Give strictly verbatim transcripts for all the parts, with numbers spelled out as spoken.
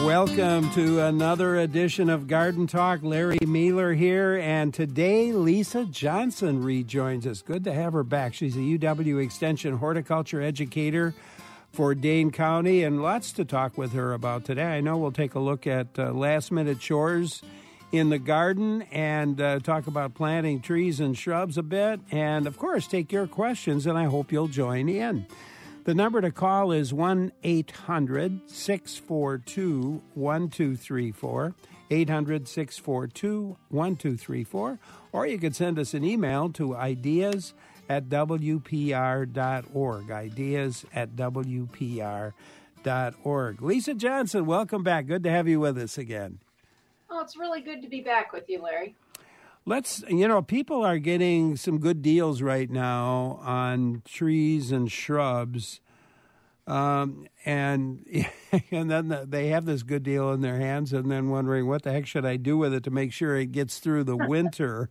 Welcome to another edition of Garden Talk. Larry Mueller here, and today Lisa Johnson rejoins us. Good to have her back. She's a U W Extension horticulture educator for Dane County, and lots to talk with her about today. I know we'll take a look at uh, last-minute chores in the garden and uh, talk about planting trees and shrubs a bit, and, of course, take your questions, and I hope you'll join in. The number to call is one eight hundred six four two one two three four, eight hundred six four two one two three four, or you could send us an email to ideas at w p r dot org, ideas at w p r dot org. Lisa Johnson, welcome back. Good to have you with us again. Oh, it's really good to be back with you, Larry. Let's, you know, people are getting some good deals right now on trees and shrubs. Um, and and then they have this good deal in their hands and then wondering, what the heck should I do with it to make sure it gets through the winter?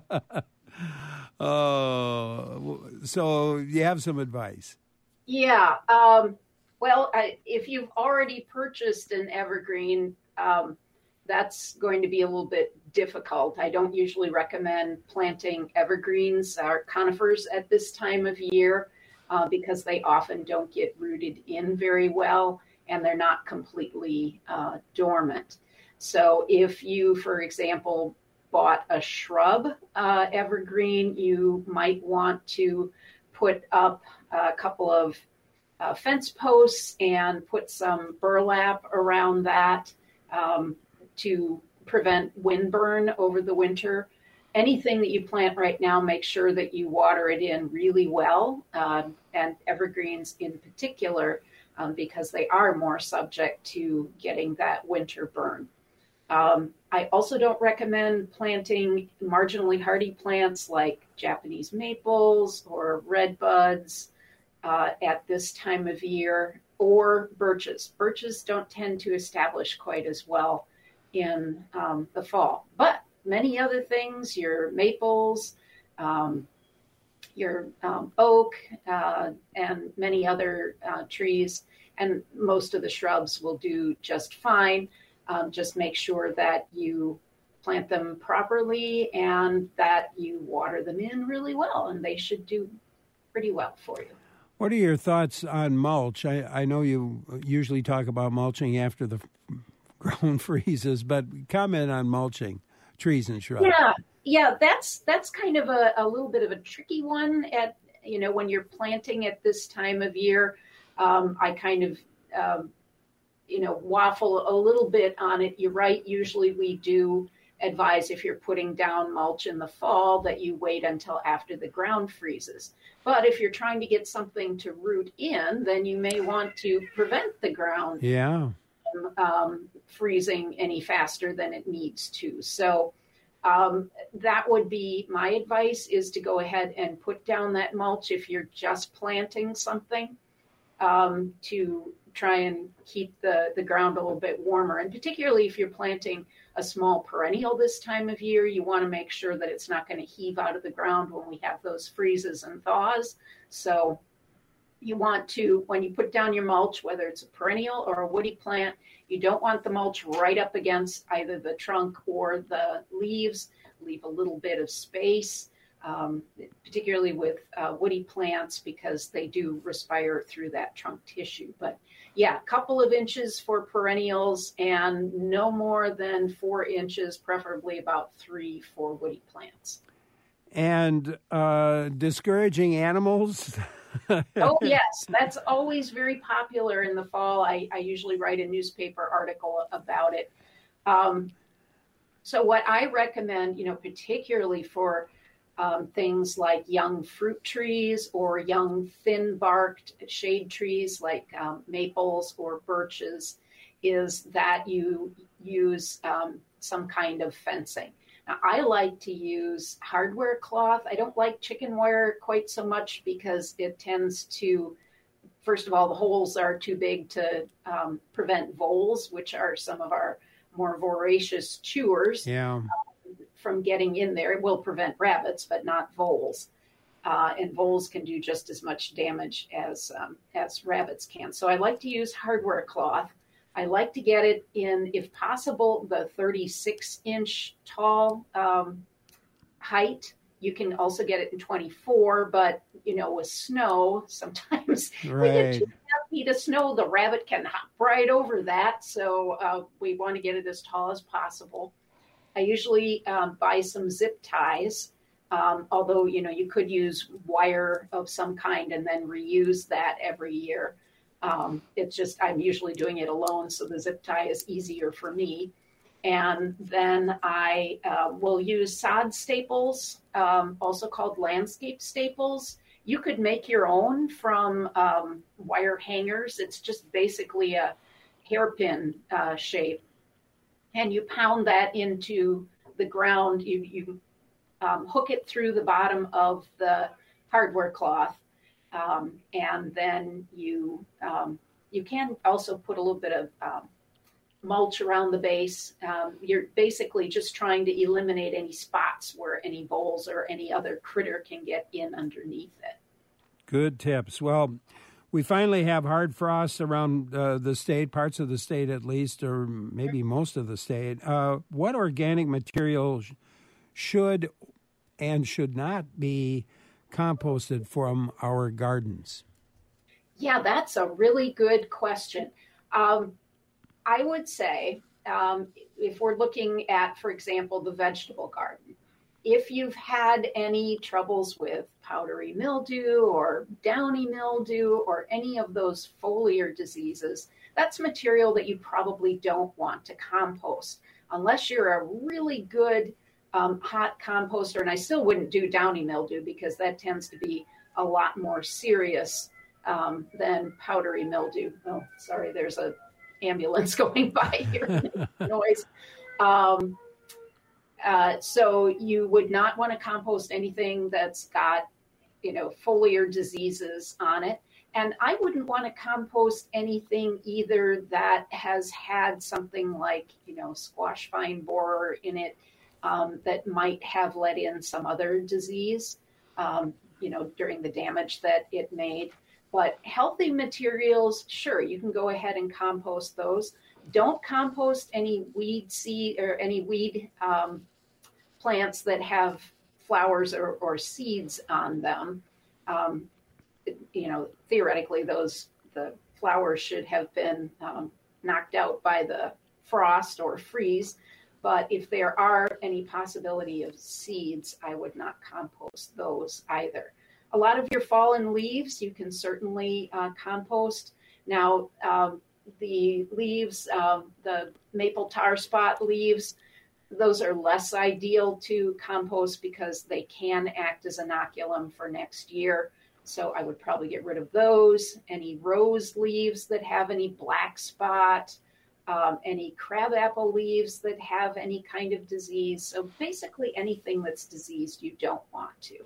Oh, so you have some advice? Yeah. Um, well, I, if you've already purchased an evergreen, um, that's going to be a little bit difficult. I don't usually recommend planting evergreens or conifers at this time of year uh, because they often don't get rooted in very well and they're not completely uh, dormant. So if you, for example, bought a shrub uh, evergreen, you might want to put up a couple of uh, fence posts and put some burlap around that. Um, to prevent windburn over the winter. Anything that you plant right now, make sure that you water it in really well, um, and evergreens in particular, um, because they are more subject to getting that winter burn. Um, I also don't recommend planting marginally hardy plants like Japanese maples or redbuds uh, at this time of year, or birches. Birches don't tend to establish quite as well in um, the fall, but many other things, your maples, um, your um, oak, uh, and many other uh, trees, and most of the shrubs will do just fine. Um, just make sure that you plant them properly and that you water them in really well, and they should do pretty well for you. What are your thoughts on mulch? I, I know you usually talk about mulching after the ground freezes, but comment on mulching trees and shrubs. Yeah, yeah, that's that's kind of a, a little bit of a tricky one. At you know, when you're planting at this time of year, um, I kind of um, you know waffle a little bit on it. You're right. Usually, we do advise if you're putting down mulch in the fall that you wait until after the ground freezes. But if you're trying to get something to root in, then you may want to prevent the ground. Yeah. Um, freezing any faster than it needs to. So um, that would be my advice, is to go ahead and put down that mulch if you're just planting something um, to try and keep the, the ground a little bit warmer. And particularly if you're planting a small perennial this time of year, you want to make sure that it's not going to heave out of the ground when we have those freezes and thaws. So you want to, when you put down your mulch, whether it's a perennial or a woody plant, you don't want the mulch right up against either the trunk or the leaves. Leave a little bit of space, um, particularly with uh, woody plants, because they do respire through that trunk tissue. But yeah, a couple of inches for perennials and no more than four inches, preferably about three for woody plants. And uh, discouraging animals? Oh, yes. That's always very popular in the fall. I, I usually write a newspaper article about it. Um, so what I recommend, you know, particularly for um, things like young fruit trees or young thin-barked shade trees like um, maples or birches, is that you use um, some kind of fencing. Now, I like to use hardware cloth. I don't like chicken wire quite so much because it tends to, first of all, the holes are too big to um, prevent voles, which are some of our more voracious chewers, yeah. um, from getting in there. It will prevent rabbits, but not voles. Uh, and voles can do just as much damage as um, as rabbits can. So I like to use hardware cloth. I like to get it in, if possible, the thirty-six inch tall um, height. You can also get it in twenty-four, but, you know, with snow, sometimes right. we get two and a half feet of snow. The rabbit can hop right over that. So uh, we want to get it as tall as possible. I usually um, buy some zip ties, um, although, you know, you could use wire of some kind and then reuse that every year. Um, it's just, I'm usually doing it alone, so the zip tie is easier for me. And then I uh, will use sod staples, um, also called landscape staples. You could make your own from um, wire hangers. It's just basically a hairpin uh, shape. And you pound that into the ground. You, you um, hook it through the bottom of the hardware cloth. Um, and then you um, you can also put a little bit of um, mulch around the base. Um, you're basically just trying to eliminate any spots where any voles or any other critter can get in underneath it. Good tips. Well, we finally have hard frosts around uh, the state, parts of the state at least, or maybe most of the state. Uh, what organic materials should and should not be composted from our gardens? Yeah, that's a really good question. Um, I would say um, if we're looking at, for example, the vegetable garden, if you've had any troubles with powdery mildew or downy mildew or any of those foliar diseases, that's material that you probably don't want to compost unless you're a really good Um, hot composter. And I still wouldn't do downy mildew because that tends to be a lot more serious um, than powdery mildew. Oh, sorry, there's a ambulance going by here. Noise. Um, uh, so you would not want to compost anything that's got, you know, foliar diseases on it. And I wouldn't want to compost anything either that has had something like, you know, squash vine borer in it. Um, that might have let in some other disease, um, you know, during the damage that it made. But healthy materials, sure, you can go ahead and compost those. Don't compost any weed seed or any weed um, plants that have flowers or, or seeds on them. Um, you know, theoretically, those the flowers should have been um, knocked out by the frost or freeze. But if there are any possibility of seeds, I would not compost those either. A lot of your fallen leaves, you can certainly uh, compost. Now, um, the leaves, um, the maple tar spot leaves, those are less ideal to compost because they can act as inoculum for next year. So I would probably get rid of those. Any rose leaves that have any black spot, Um, any crabapple leaves that have any kind of disease. So basically anything that's diseased you don't want to.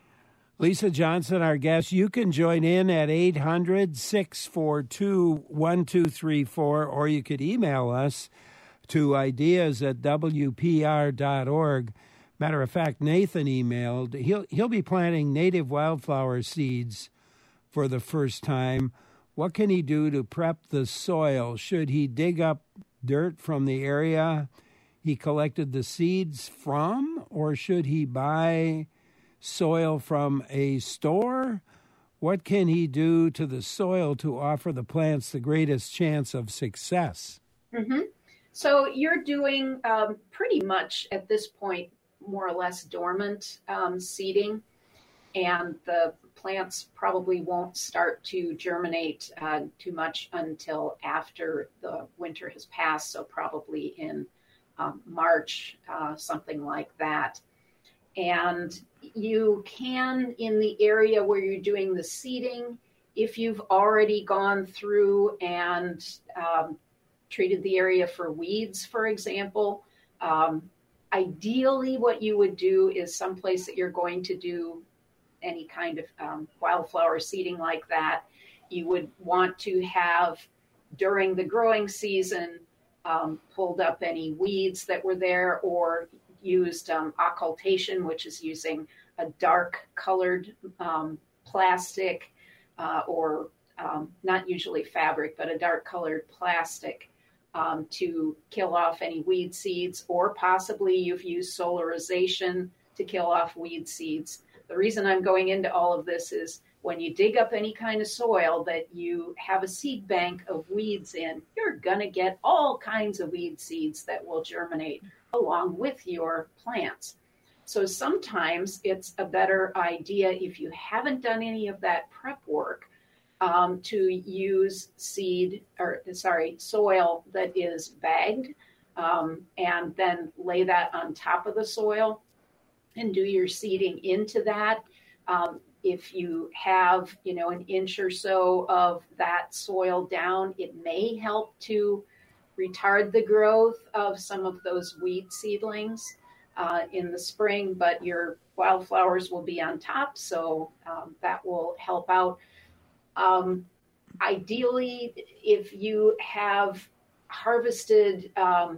Lisa Johnson, our guest, you can join in at eight hundred, six four two, one two three four, or you could email us to ideas at w p r dot org. Matter of fact, Nathan emailed. He'll, he'll be planting native wildflower seeds for the first time. What can he do to prep the soil? Should he dig up dirt from the area he collected the seeds from, or should he buy soil from a store? What can he do to the soil to offer the plants the greatest chance of success? Mm-hmm. So you're doing um, pretty much at this point, more or less dormant um, seeding, and the plants probably won't start to germinate uh, too much until after the winter has passed, so probably in um, March, uh, something like that. And you can, in the area where you're doing the seeding, if you've already gone through and um, treated the area for weeds, for example, um, ideally what you would do is someplace that you're going to do any kind of um, wildflower seeding like that, you would want to have during the growing season um, pulled up any weeds that were there, or used um, occultation, which is using a dark colored um, plastic uh, or um, not usually fabric, but a dark colored plastic um, to kill off any weed seeds, or possibly you've used solarization to kill off weed seeds. The reason I'm going into all of this is when you dig up any kind of soil that you have a seed bank of weeds in, you're going to get all kinds of weed seeds that will germinate along with your plants. So sometimes it's a better idea, if you haven't done any of that prep work, um, to use seed or sorry, soil that is bagged, um, and then lay that on top of the soil and do your seeding into that. Um, if you have, you know, an inch or so of that soil down, it may help to retard the growth of some of those weed seedlings uh, in the spring, but your wildflowers will be on top, so um, that will help out. Um, ideally, if you have harvested um,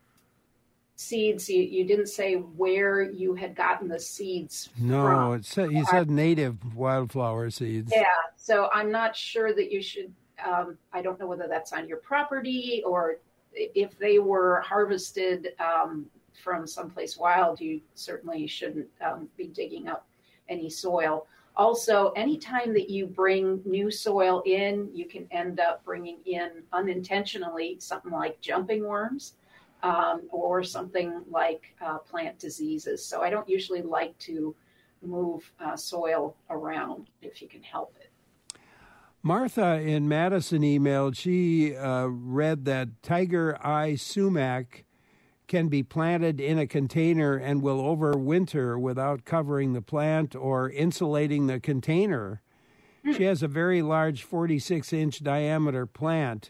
seeds, you, you didn't say where you had gotten the seeds no, from. No, it said, you said native wildflower seeds. Yeah, so I'm not sure that you should, um, I don't know whether that's on your property or if they were harvested um, from someplace wild, you certainly shouldn't um, be digging up any soil. Also, anytime that you bring new soil in, you can end up bringing in unintentionally something like jumping worms um, or something like uh, plant diseases. So I don't usually like to move uh, soil around if you can help it. Martha in Madison emailed, she uh, read that tiger eye sumac can be planted in a container and will overwinter without covering the plant or insulating the container. Mm. She has a very large forty-six inch diameter plant.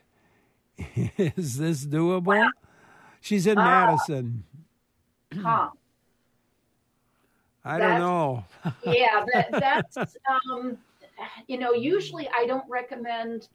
Is this doable? Wow. She's in uh, Madison. Huh. I that's, don't know. yeah, that, that's, um, you know, usually I don't recommend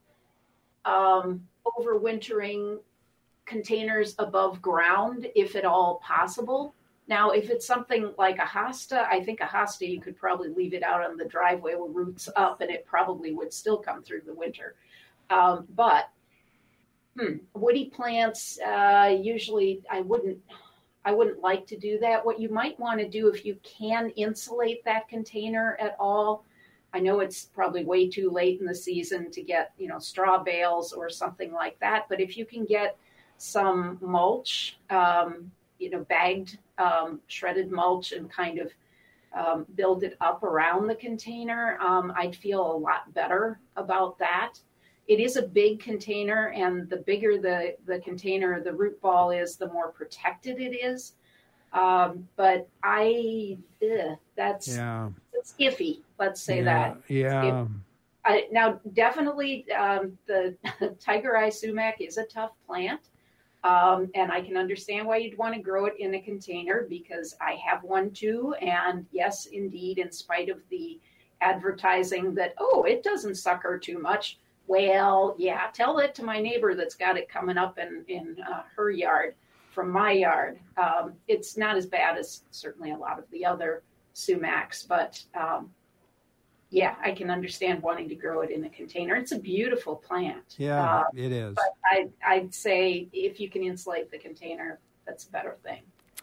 um, overwintering containers above ground, if at all possible. Now, if it's something like a hosta, I think a hosta, you could probably leave it out on the driveway with roots up and it probably would still come through the winter. Um, but hmm, woody plants, uh, usually I wouldn't, I wouldn't like to do that. What you might want to do if you can insulate that container at all, I know it's probably way too late in the season to get, you know, straw bales or something like that. But if you can get some mulch, um, you know, bagged, um, shredded mulch and kind of um, build it up around the container, um, I'd feel a lot better about that. It is a big container, and the bigger the, the container, the root ball is, the more protected it is. Um, but I, ugh, that's, yeah. it's iffy, let's say yeah. that. Yeah. I, now, definitely um, the tiger eye sumac is a tough plant. Um, and I can understand why you'd want to grow it in a container, because I have one too. And yes, indeed, in spite of the advertising that, oh, it doesn't sucker too much. Well, yeah, tell that to my neighbor that's got it coming up in, in uh, her yard from my yard. Um, it's not as bad as certainly a lot of the other sumacs, but um, yeah, I can understand wanting to grow it in a container. It's a beautiful plant. Yeah, uh, it is. But I, I'd say if you can insulate the container, that's a better thing.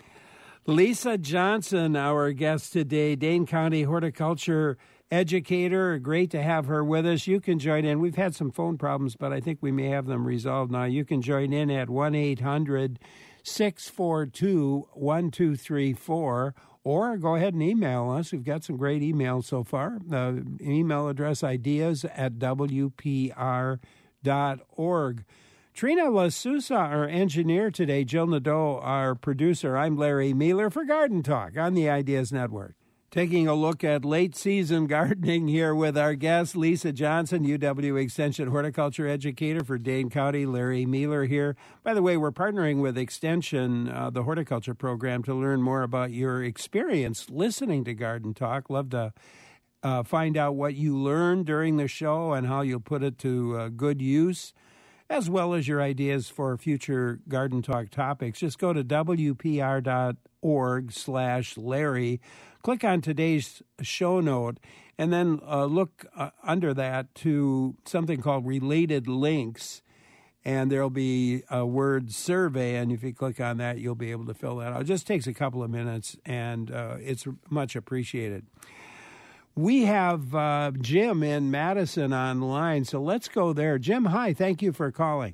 Lisa Johnson, our guest today, Dane County horticulture educator. Great to have her with us. You can join in. We've had some phone problems, but I think we may have them resolved now. You can join in at one eight hundred six four two one two three four. Or go ahead and email us. We've got some great emails so far. The email address, ideas at w p r dot org. Trina LaSousa, our engineer today. Jill Nadeau, our producer. I'm Larry Mealer for Garden Talk on the Ideas Network. Taking a look at late-season gardening here with our guest, Lisa Johnson, U W Extension horticulture educator for Dane County. Larry Mealer here. By the way, we're partnering with Extension, uh, the horticulture program, to learn more about your experience listening to Garden Talk. Love to uh, find out what you learned during the show and how you'll put it to uh, good use, as well as your ideas for future Garden Talk topics. Just go to w p r dot org slash Larry. Click on today's show note, and then uh, look uh, under that to something called related links. and there'll be a word survey, and if you click on that, you'll be able to fill that out. It just takes a couple of minutes, and uh, it's much appreciated. We have uh, Jim in Madison online, so let's go there. Jim, hi. Thank you for calling.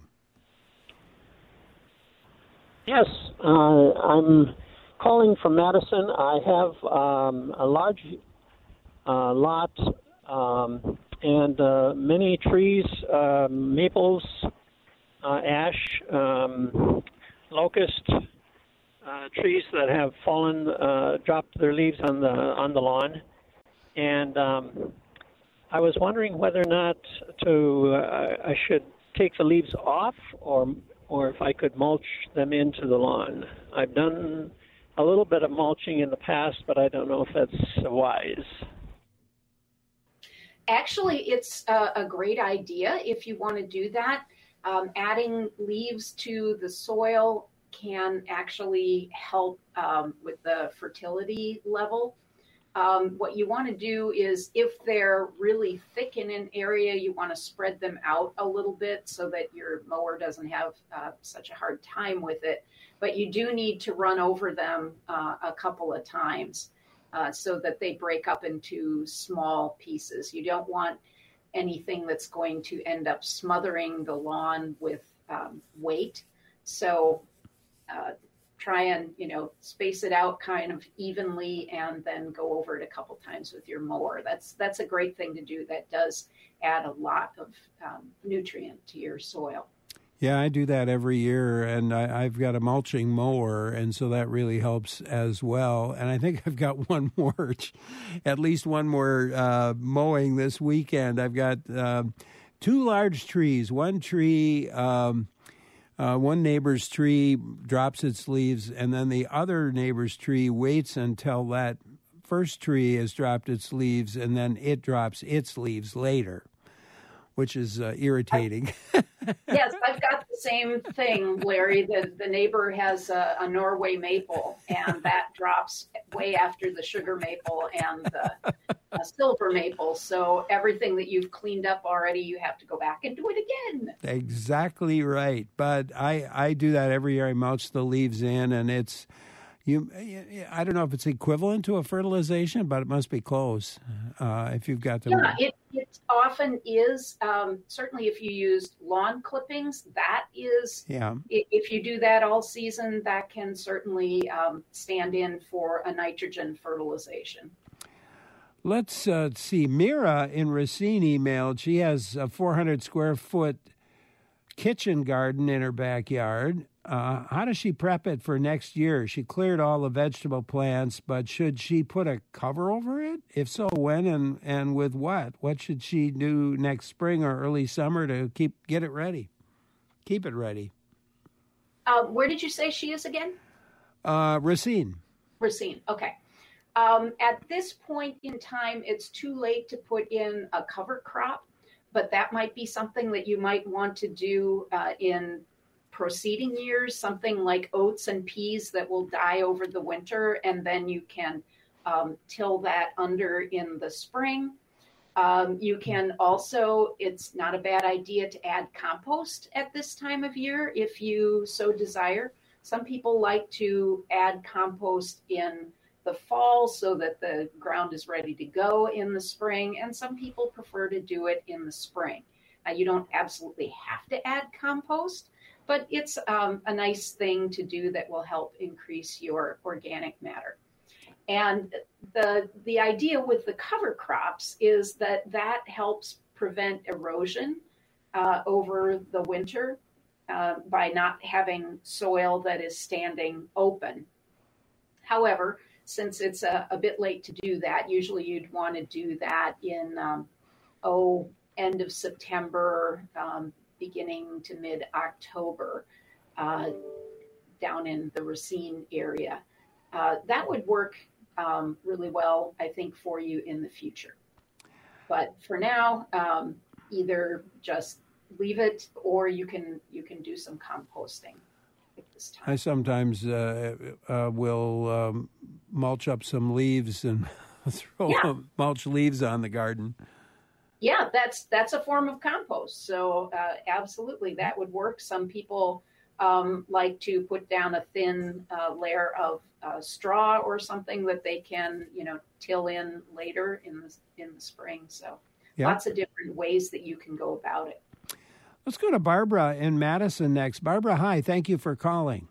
Yes, uh, I'm calling from Madison. I have um, a large uh, lot um, and uh, many trees, uh, maples, uh, ash, um, locust, uh, trees that have fallen, uh, dropped their leaves on the on the lawn, and um, I was wondering whether or not to uh, I should take the leaves off or or if I could mulch them into the lawn. I've done a little bit of mulching in the past, but I don't know if that's wise. Actually, it's a, a great idea if you want to do that. Um, adding leaves to the soil can actually help um, with the fertility level. Um, what you want to do is, if they're really thick in an area, you want to spread them out a little bit so that your mower doesn't have uh, such a hard time with it. But you do need to run over them uh, a couple of times uh, so that they break up into small pieces. You don't want anything that's going to end up smothering the lawn with um, weight. So uh, try and, you know, space it out kind of evenly and then go over it a couple times with your mower. That's that's a great thing to do. That does add a lot of um, nutrient to your soil. Yeah, I do that every year, and I, I've got a mulching mower, and so that really helps as well. And I think I've got one more, at least one more uh, mowing this weekend. I've got uh, two large trees. One tree... Um, Uh, one neighbor's tree drops its leaves, and then the other neighbor's tree waits until that first tree has dropped its leaves, and then it drops its leaves later, which is uh, irritating. Yes, I've got the same thing, Larry. The the neighbor has a, a Norway maple, and that drops way after the sugar maple and the uh, silver maple. So everything that you've cleaned up already, you have to go back and do it again. Exactly right. But I, I do that every year. I mulch the leaves in, and it's you. I don't know if it's equivalent to a fertilization, but it must be close uh, if you've got the. Yeah, it, it often is. Um, certainly, if you use lawn clippings, that is. Yeah. If you do that all season, that can certainly um, stand in for a nitrogen fertilization. Let's uh, see. Mira in Racine emailed. She has a four hundred square foot kitchen garden in her backyard. Uh, how does she prep it for next year? She cleared all the vegetable plants, but should she put a cover over it? If so, when and, and with what? What should she do next spring or early summer to keep get it ready? Keep it ready. Uh, where did you say she is again? Uh, Racine. Racine. Okay. Um, at this point in time, it's too late to put in a cover crop, but that might be something that you might want to do uh, in preceding years, something like oats and peas that will die over the winter, and then you can um, till that under in the spring. Um, you can also, it's not a bad idea to add compost at this time of year if you so desire. Some people like to add compost in the fall so that the ground is ready to go in the spring, and some people prefer to do it in the spring. Uh, you don't absolutely have to add compost, but it's um, a nice thing to do that will help increase your organic matter. And the the idea with the cover crops is that that helps prevent erosion uh, over the winter uh, by not having soil that is standing open. However, since it's a, a bit late to do that, usually you'd want to do that in, um, oh, end of September, um, beginning to mid-October, uh, down in the Racine area. Uh, that would work um, really well, I think, for you in the future. But for now, um, either just leave it, or you can you can do some composting at this time. I sometimes uh, uh, will um, mulch up some leaves and throw yeah. mulch leaves on the garden. Yeah, that's that's a form of compost. So uh, absolutely, that would work. Some people um, like to put down a thin uh, layer of uh, straw or something that they can, you know, till in later in the in the spring. So yeah. Lots of different ways that you can go about it. Let's go to Barbara in Madison next. Barbara, hi. Thank you for calling.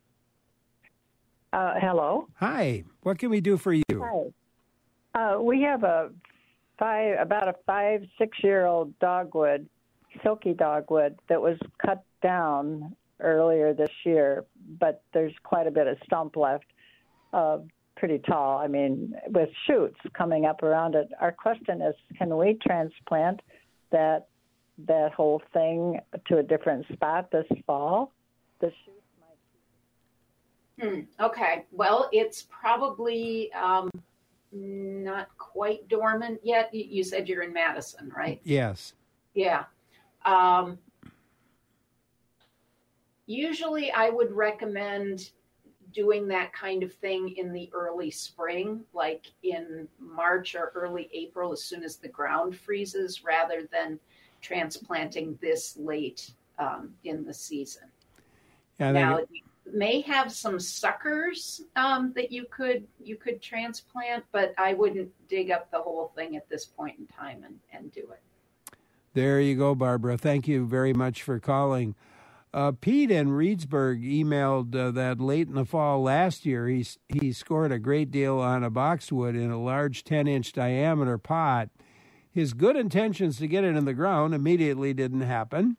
Uh, hello. Hi. What can we do for you? Hi. Uh, we have a five, about a five, six-year-old dogwood, silky dogwood, that was cut down earlier this year, but there's quite a bit of stump left, uh, pretty tall, I mean, with shoots coming up around it. Our question is, can we transplant that that whole thing to a different spot this fall? The shoots might. Hmm. Okay. Well, it's probably um, not quite dormant yet. You said you're in Madison, right? Yes. Yeah. Um, usually I would recommend doing that kind of thing in the early spring, like in March or early April, as soon as the ground freezes, rather than transplanting this late um, in the season. Yeah, now, it... you may have some suckers um, that you could you could transplant, but I wouldn't dig up the whole thing at this point in time and, and do it. There you go, Barbara. Thank you very much for calling. Uh, Pete in Reedsburg emailed uh, that late in the fall last year, he, he scored a great deal on a boxwood in a large ten-inch diameter pot. His good intentions to get it in the ground immediately didn't happen,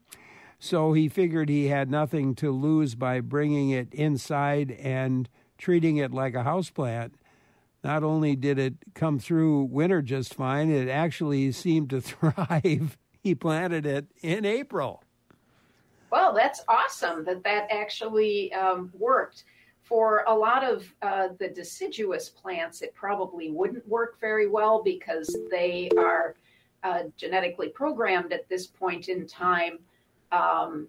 so he figured he had nothing to lose by bringing it inside and treating it like a houseplant. Not only did it come through winter just fine, it actually seemed to thrive. He planted it in April. Well, that's awesome that that actually um, worked. For a lot of uh, the deciduous plants, it probably wouldn't work very well because they are uh, genetically programmed at this point in time um,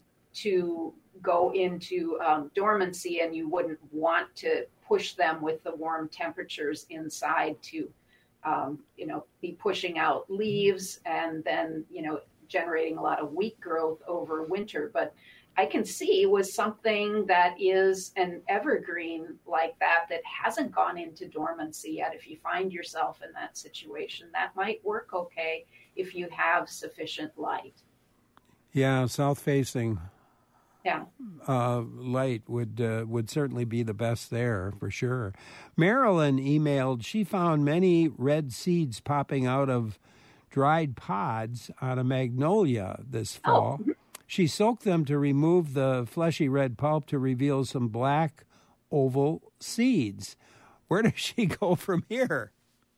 to go into um, dormancy, and you wouldn't want to push them with the warm temperatures inside to, um, you know, be pushing out leaves and then, you know, generating a lot of weak growth over winter. But I can see with something that is an evergreen like that, that hasn't gone into dormancy yet, if you find yourself in that situation, that might work okay if you have sufficient light. Yeah, south-facing yeah. uh, light would uh, would certainly be the best there, for sure. Marilyn emailed, she found many red seeds popping out of dried pods on a magnolia this fall. Oh. She soaked them to remove the fleshy red pulp to reveal some black oval seeds. Where does she go from here?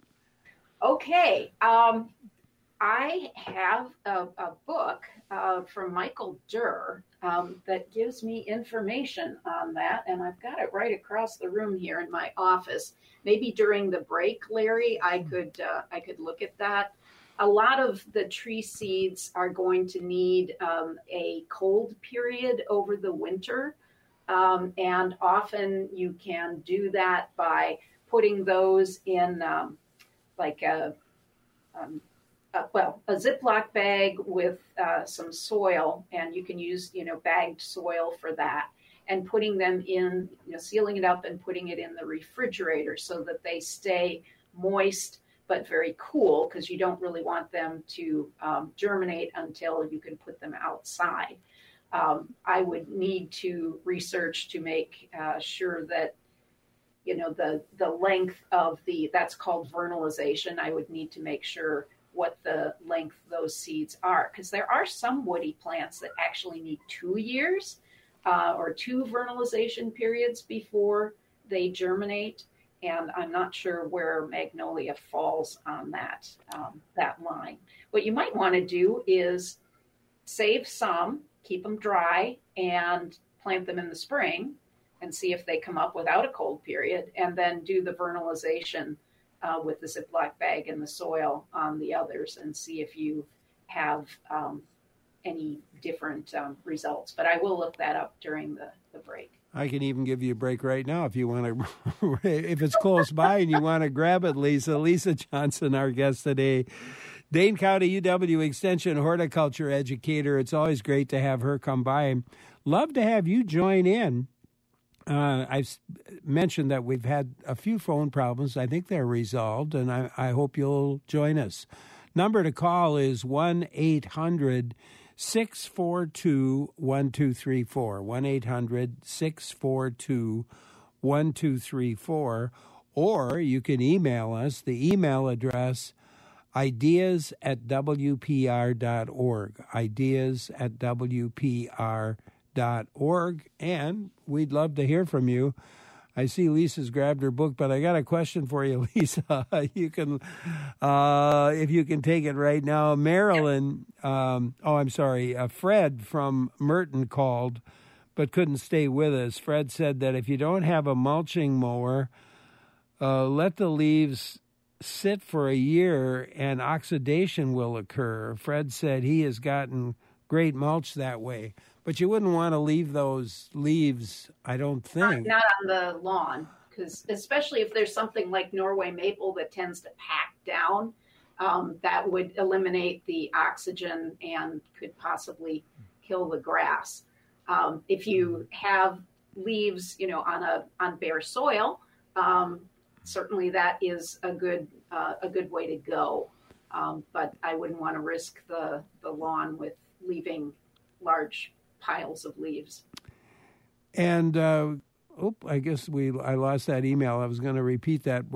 Okay. Um, I have a, a book uh, from Michael Durr um, that gives me information on that, and I've got it right across the room here in my office. Maybe during the break, Larry, I could uh, I could look at that. A lot of the tree seeds are going to need um, a cold period over the winter. Um, and often you can do that by putting those in um, like a, um, a, well, a Ziploc bag with uh, some soil, and you can use, you know, bagged soil for that, and putting them in, you know, sealing it up and putting it in the refrigerator so that they stay moist but very cool, because you don't really want them to um, germinate until you can put them outside. Um, I would need to research to make uh, sure that, you know, the, the length of the, that's called vernalization. I would need to make sure what the length those seeds are, because there are some woody plants that actually need two years uh, or two vernalization periods before they germinate. And I'm not sure where magnolia falls on that um, that line. What you might want to do is save some, keep them dry, and plant them in the spring and see if they come up without a cold period, and then do the vernalization uh, with the Ziploc bag and the soil on the others and see if you have um, any different um, results. But I will look that up during the, the break. I can even give you a break right now if you want to, if it's close by and you want to grab it, Lisa. Lisa Johnson, our guest today, Dane County U W Extension horticulture educator. It's always great to have her come by. Love to have you join in. Uh, I've mentioned that we've had a few phone problems. I think they're resolved, and I, I hope you'll join us. Number to call is one eight hundred six four two one two three four. one eight hundred six four two one two three four. Or you can email us. The email address, ideas at w p r dot org. Ideas at w p r dot org. And we'd love to hear from you. I see Lisa's grabbed her book, but I got a question for you, Lisa. You can, uh, if you can take it right now. Marilyn, um, oh, I'm sorry, uh, Fred from Merton called, but couldn't stay with us. Fred said that if you don't have a mulching mower, uh, let the leaves sit for a year and oxidation will occur. Fred said he has gotten great mulch that way. But you wouldn't want to leave those leaves, I don't think. Not, not on the lawn, because especially if there's something like Norway maple that tends to pack down, um, that would eliminate the oxygen and could possibly kill the grass. Um, if you have leaves, you know, on a on bare soil, um, certainly that is a good uh, a good way to go. Um, but I wouldn't want to risk the the lawn with leaving large piles of leaves. And uh, oh, I guess we I lost that email. I was going to repeat that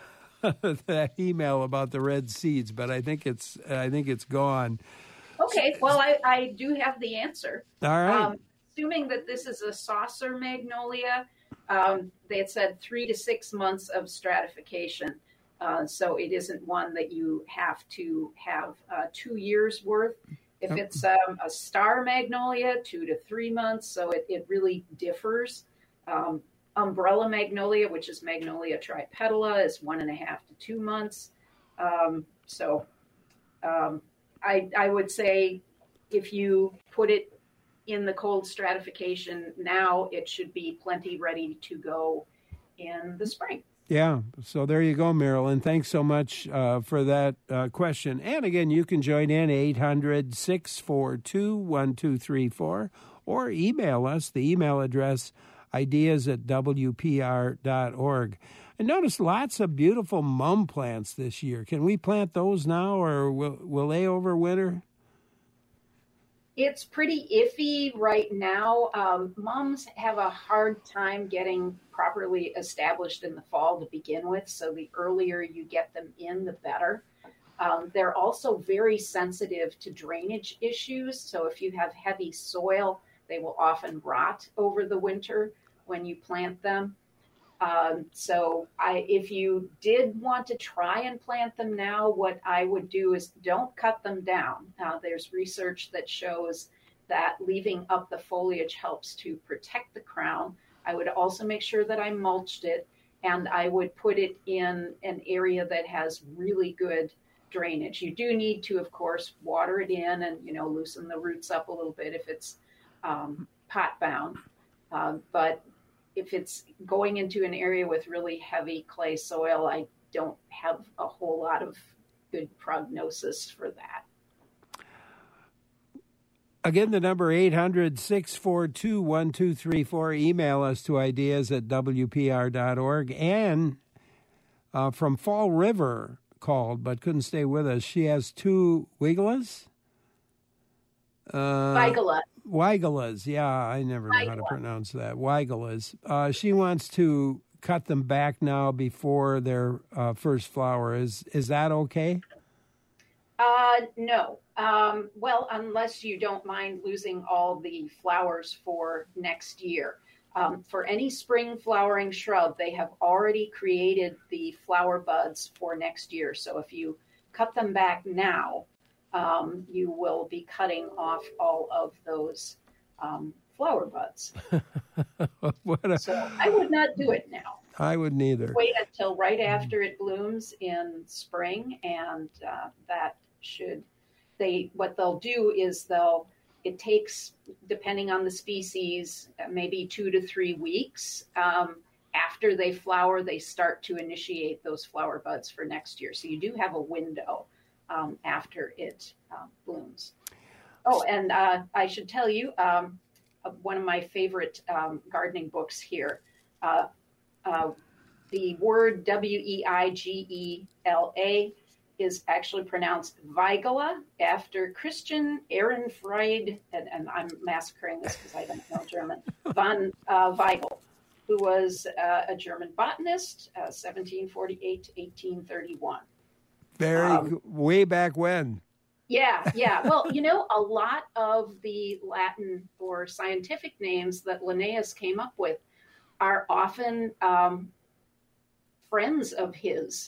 that email about the red seeds, but I think it's I think it's gone. Okay, well I, I do have the answer. All right. Um, assuming that this is a saucer magnolia, um, they had said three to six months of stratification. Uh, so it isn't one that you have to have uh, two years worth. If it's um, a star magnolia, two to three months, so it, it really differs. Um, umbrella magnolia, which is Magnolia tripetala, is one and a half to two months. Um, so um, I, I would say if you put it in the cold stratification now, it should be plenty ready to go in the spring. Yeah, so there you go, Marilyn. Thanks so much uh, for that uh, question. And again, you can join in eight hundred six four two one two three four or email us. The email address, ideas at w p r dot org. I noticed lots of beautiful mum plants this year. Can we plant those now, or will, will they overwinter? It's pretty iffy right now. Um, mums have a hard time getting properly established in the fall to begin with, so the earlier you get them in, the better. Um, they're also very sensitive to drainage issues, so if you have heavy soil, they will often rot over the winter when you plant them. Um, so I, if you did want to try and plant them now, what I would do is don't cut them down. Uh, there's research that shows that leaving up the foliage helps to protect the crown. I would also make sure that I mulched it, and I would put it in an area that has really good drainage. You do need to, of course, water it in and, you know, loosen the roots up a little bit if it's um, pot bound. Uh, but if it's going into an area with really heavy clay soil, I don't have a whole lot of good prognosis for that. Again, the number eight hundred six four two one two three four. Email us to ideas at w p r dot org. And uh, from Fall River called, but couldn't stay with us. She has two Wigelas. Uh, Weigela. Weigelas, yeah, I never know Weigela. how to pronounce that. Weigelas. Uh, she wants to cut them back now before their uh, first flower. Is is that okay? Uh, no. Um, well, unless you don't mind losing all the flowers for next year. Um, for any spring flowering shrub, they have already created the flower buds for next year. So if you cut them back now, um, you will be cutting off all of those um, flower buds. What a, so I would not do it now. I would neither. Wait until right after it blooms in spring, and uh, that should, they, what they'll do is they'll, it takes, depending on the species, maybe two to three weeks. Um, after they flower, they start to initiate those flower buds for next year. So you do have a window um, after it uh, blooms. Oh, and uh, I should tell you, um, one of my favorite um, gardening books here, uh, uh, the word W E I G E L A is actually pronounced Weigela, after Christian Ehrenfried, and, and I'm massacring this because I don't know German, von uh, Weigel, who was uh, a German botanist, uh, seventeen forty-eight to eighteen thirty-one. Very, um, way back when. Yeah, yeah. Well, you know, a lot of the Latin or scientific names that Linnaeus came up with are often um, friends of his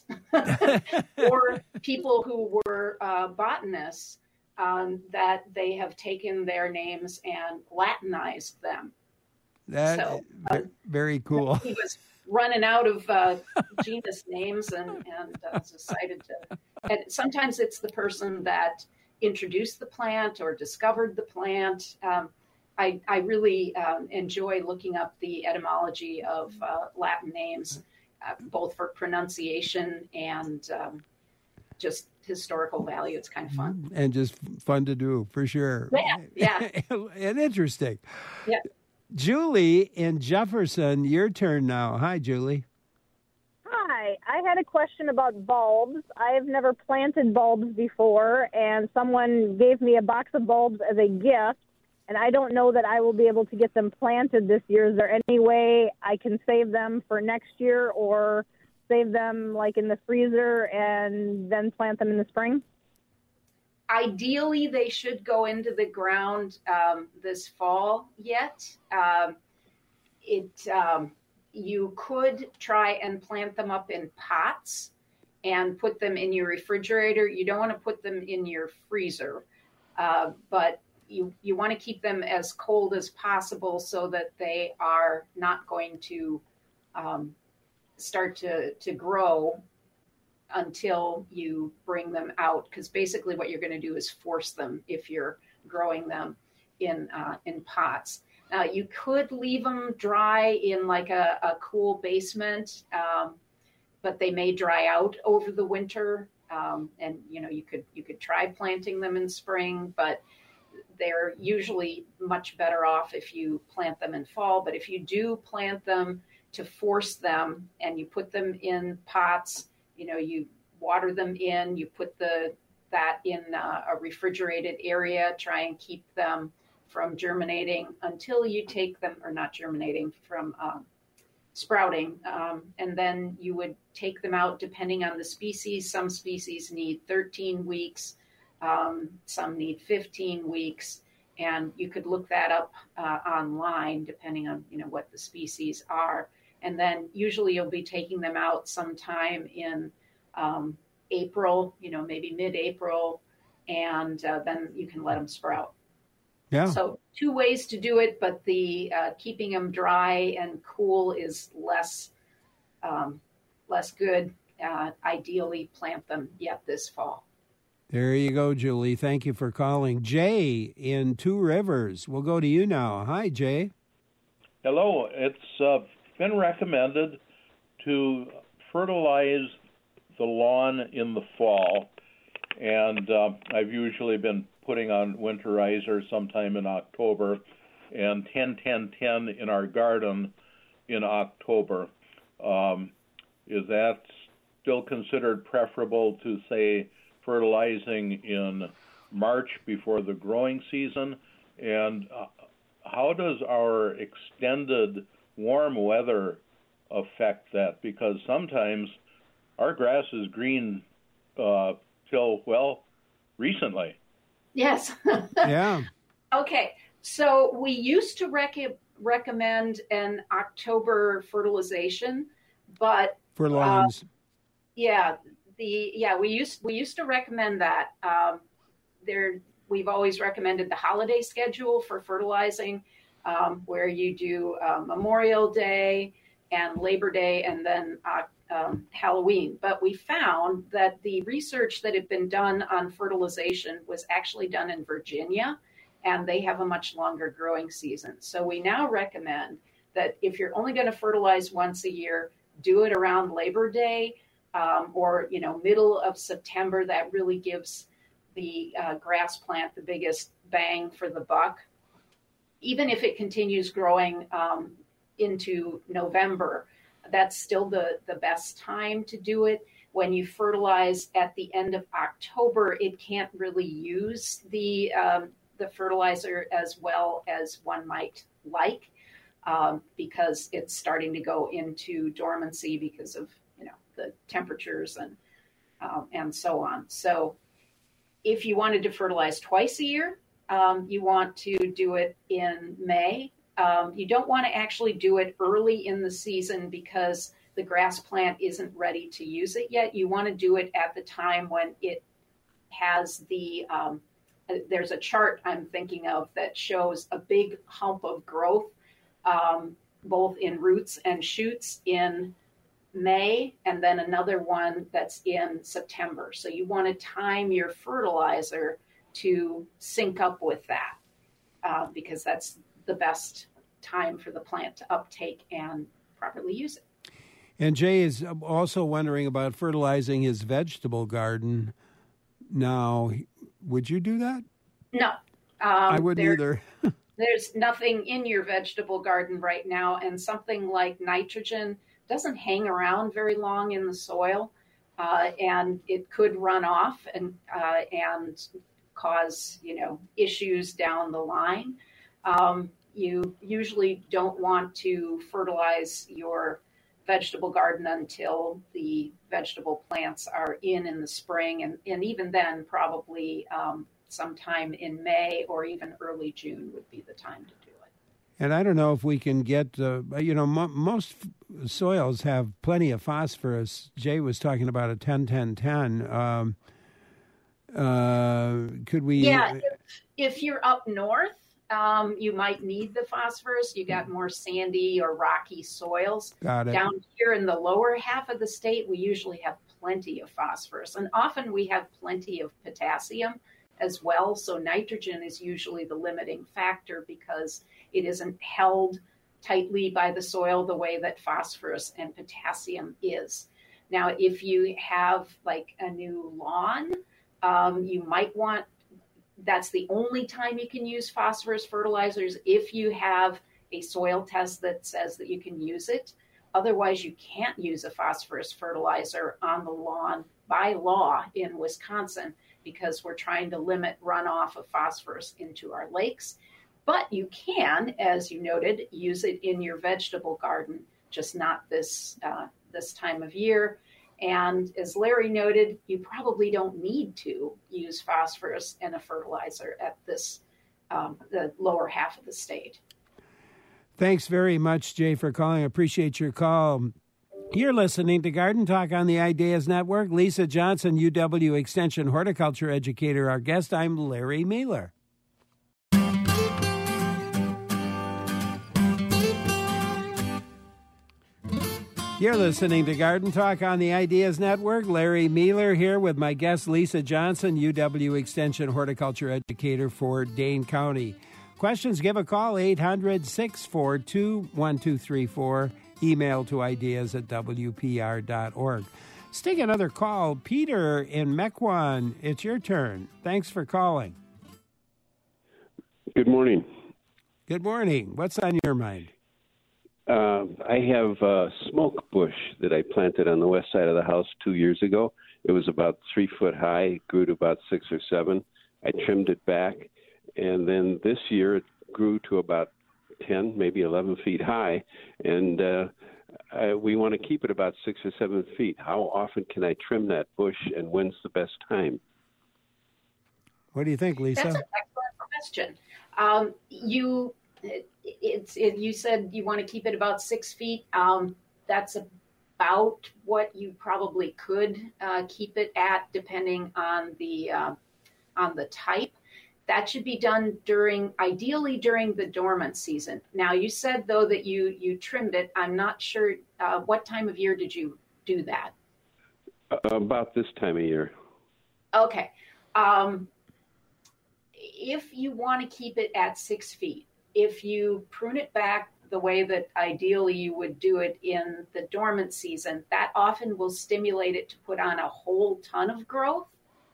or people who were uh, botanists um, that they have taken their names and Latinized them. That so, uh, very cool. He was running out of uh, genus names and, and uh, decided to. And sometimes it's the person that introduced the plant or discovered the plant. Um, I, I really um, enjoy looking up the etymology of uh, Latin names, uh, both for pronunciation and um, just historical value. It's kind of fun. And just fun to do, for sure. Yeah, yeah. And interesting. Yeah. Julie in Jefferson, your turn now. Hi, Julie. Hi. I had a question about bulbs. I've never planted bulbs before, and someone gave me a box of bulbs as a gift, and I don't know that I will be able to get them planted this year. Is there any way I can save them for next year, or save them like in the freezer and then plant them in the spring? Ideally, they should go into the ground um, this fall yet. Um, it um, you could try and plant them up in pots and put them in your refrigerator. You don't want to put them in your freezer, uh, but you, you want to keep them as cold as possible so that they are not going to um, start to, to grow until you bring them out, because basically what you're going to do is force them if you're growing them in uh, in pots. Now, you could leave them dry in like a, a cool basement, um, but they may dry out over the winter. Um, and you know, you could you could try planting them in spring, but they're usually much better off if you plant them in fall. But if you do plant them to force them and you put them in pots, you know, you water them in, you put the that in a, a refrigerated area, try and keep them from germinating until you take them, or not germinating, from um, sprouting. Um, and then you would take them out depending on the species. Some species need thirteen weeks, um, some need fifteen weeks. And you could look that up uh, online depending on, you know, what the species are. And then usually you'll be taking them out sometime in um, April, you know, maybe mid-April, and uh, then you can let them sprout. Yeah. So two ways to do it, but the uh, keeping them dry and cool is less um, less good. Uh, ideally, plant them yet this fall. There you go, Julie. Thank you for calling. Jay in Two Rivers. We'll go to you now. Hi, Jay. Hello. It's uh, been recommended to fertilize the lawn in the fall, and uh, I've usually been putting on winterizer sometime in October, and ten ten ten in our garden in October. Um, is that still considered preferable to, say, fertilizing in March before the growing season? And uh, how does our extended warm weather affect that? Because sometimes our grass is green uh, till, well, recently. Yes. Yeah. Okay. So we used to rec- recommend an October fertilization, but For lawns. Uh, yeah, the yeah we used we used to recommend that. Um, there, we've always recommended the holiday schedule for fertilizing, um, where you do uh, Memorial Day and Labor Day, and then uh, um, Halloween. But we found that the research that had been done on fertilization was actually done in Virginia, and they have a much longer growing season. So we now recommend that if you're only going to fertilize once a year, do it around Labor Day, um, or, you know, middle of September, that really gives the uh, grass plant the biggest bang for the buck. Even if it continues growing um, into November, that's still the, the best time to do it. When you fertilize at the end of October, it can't really use the um, the fertilizer as well as one might like, um, because it's starting to go into dormancy because of, you know, the temperatures and um, and so on. So if you wanted to fertilize twice a year, um, you want to do it in May. Um, you don't want to actually do it early in the season because the grass plant isn't ready to use it yet. You want to do it at the time when it has the, um, there's a chart I'm thinking of that shows a big hump of growth, um, both in roots and shoots in May, and then another one that's in September. So you want to time your fertilizer to sync up with that, uh, because that's the best time for the plant to uptake and properly use it. And Jay is also wondering about fertilizing his vegetable garden. Now, would you do that? No. Um, I wouldn't there, either. There's nothing in your vegetable garden right now, and something like nitrogen doesn't hang around very long in the soil, uh, and it could run off and uh, and cause, you know, issues down the line. Um, you usually don't want to fertilize your vegetable garden until the vegetable plants are in in the spring, and, and even then probably um, sometime in May or even early June would be the time to do it. And I don't know if we can get, uh, you know, mo- most f- soils have plenty of phosphorus. Jay was talking about a ten ten ten. Um, uh, could we? Yeah, if, if you're up north, Um, you might need the phosphorus. You got more sandy or rocky soils. Got it. Down here in the lower half of the state, we usually have plenty of phosphorus, and often we have plenty of potassium as well. So nitrogen is usually the limiting factor because it isn't held tightly by the soil the way that phosphorus and potassium is. Now, if you have like a new lawn, um, you might want that's the only time you can use phosphorus fertilizers if you have a soil test that says that you can use it. Otherwise, you can't use a phosphorus fertilizer on the lawn by law in Wisconsin because we're trying to limit runoff of phosphorus into our lakes. But you can, as you noted, use it in your vegetable garden, just not this uh, this time of year. And as Larry noted, you probably don't need to use phosphorus in a fertilizer at this, um, the lower half of the state. Thanks very much, Jay, for calling. I appreciate your call. You're listening to Garden Talk on the Ideas Network. Lisa Johnson, U W Extension horticulture educator, our guest. I'm Larry Mehler. You're listening to Garden Talk on the Ideas Network. Larry Mehler here with my guest, Lisa Johnson, U W Extension horticulture educator for Dane County. Questions, give a call, eight hundred, six four two, one two three four. Email to ideas at w p r dot org. Let's take another call. Peter in Mequon, it's your turn. Thanks for calling. Good morning. Good morning. What's on your mind? Uh, I have a smoke bush that I planted on the west side of the house two years ago. It was about three foot high, grew to about six or seven. I trimmed it back, and then this year it grew to about ten, maybe eleven feet high, and uh, I, we want to keep it about six or seven feet. How often can I trim that bush, and when's the best time? What do you think, Lisa? That's an excellent question. Um, you... It, it's it, you said you want to keep it about six feet. Um, that's about what you probably could uh, keep it at, depending on the uh, on the type. That should be done during, ideally during the dormant season. Now, you said though that you you trimmed it. I'm not sure uh, what time of year did you do that? Uh, about this time of year. Okay. Um, if you want to keep it at six feet. If you prune it back the way that ideally you would do it in the dormant season, that often will stimulate it to put on a whole ton of growth.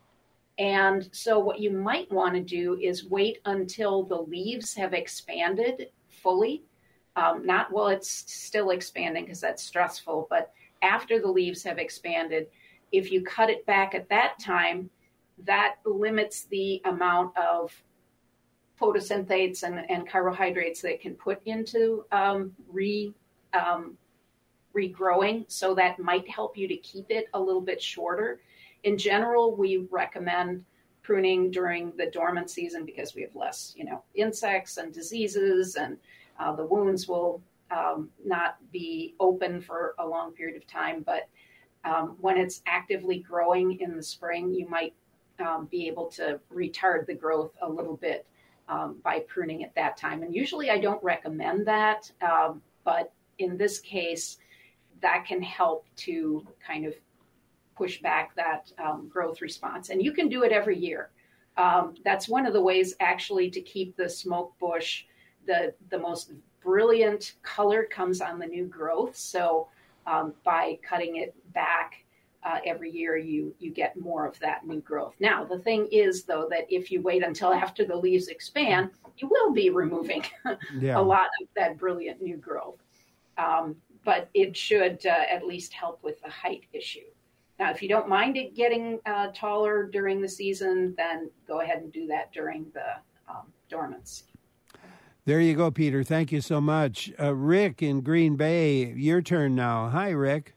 And so what you might want to do is wait until the leaves have expanded fully. Um, not while it's still expanding, because that's stressful, but after the leaves have expanded, if you cut it back at that time, that limits the amount of photosynthates and, and carbohydrates that it can put into um, re, um, regrowing. So that might help you to keep it a little bit shorter. In general, we recommend pruning during the dormant season because we have less, you know, insects and diseases, and uh, the wounds will um, not be open for a long period of time. But um, when it's actively growing in the spring, you might um, be able to retard the growth a little bit um, by pruning at that time. And usually I don't recommend that, um, but in this case, that can help to kind of push back that um, growth response. And you can do it every year. Um, that's one of the ways actually to keep the smoke bush, the, the most brilliant color comes on the new growth. So um, by cutting it back uh, every year, you, you get more of that new growth. Now, the thing is, though, that if you wait until after the leaves expand, you will be removing yeah. a lot of that brilliant new growth. Um, but it should uh, at least help with the height issue. Now, if you don't mind it getting uh, taller during the season, then go ahead and do that during the um, dormants. There you go, Peter. Thank you so much. Uh, Rick in Green Bay, your turn now. Hi, Rick.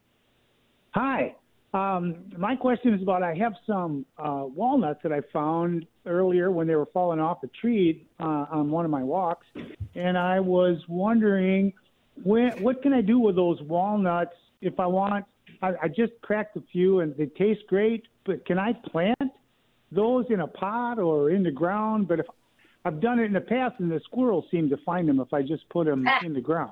Hi. Um, my question is about, I have some uh, walnuts that I found earlier when they were falling off a tree uh, on one of my walks, and I was wondering, when, what can I do with those walnuts if I want? I, I just cracked a few and they taste great, but can I plant those in a pot or in the ground? But if I've done it in the past and the squirrels seem to find them if I just put them in the ground.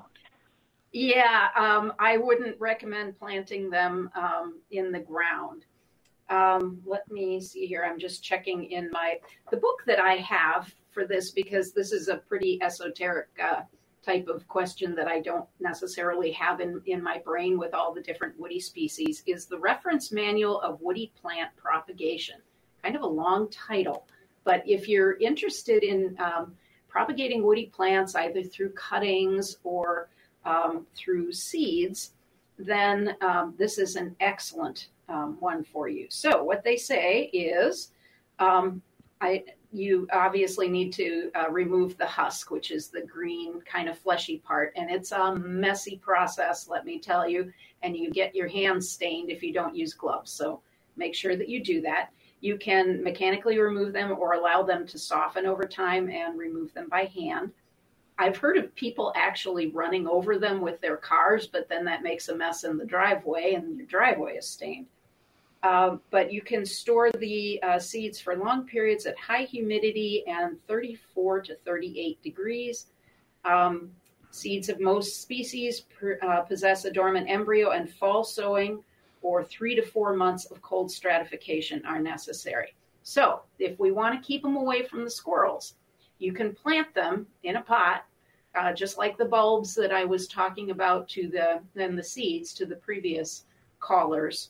Yeah, um, I wouldn't recommend planting them um, in the ground. Um, let me see here. I'm just checking in my, the book that I have for this, because this is a pretty esoteric uh, type of question that I don't necessarily have in, in my brain with all the different woody species, is the Reference Manual of Woody Plant Propagation. Kind of a long title, but if you're interested in um, propagating woody plants either through cuttings or um, through seeds, then um, this is an excellent um, one for you. So what they say is, um, I you obviously need to uh, remove the husk, which is the green kind of fleshy part. And it's a messy process, let me tell you. And you get your hands stained if you don't use gloves. So make sure that you do that. You can mechanically remove them or allow them to soften over time and remove them by hand. I've heard of people actually running over them with their cars, but then that makes a mess in the driveway and your driveway is stained. Uh, but you can store the uh, seeds for long periods at high humidity and thirty-four to thirty-eight degrees. Um, seeds of most species per, uh, possess a dormant embryo, and fall sowing or three to four months of cold stratification are necessary. So if we want to keep them away from the squirrels, you can plant them in a pot, uh, just like the bulbs that I was talking about to the, then the seeds to the previous callers.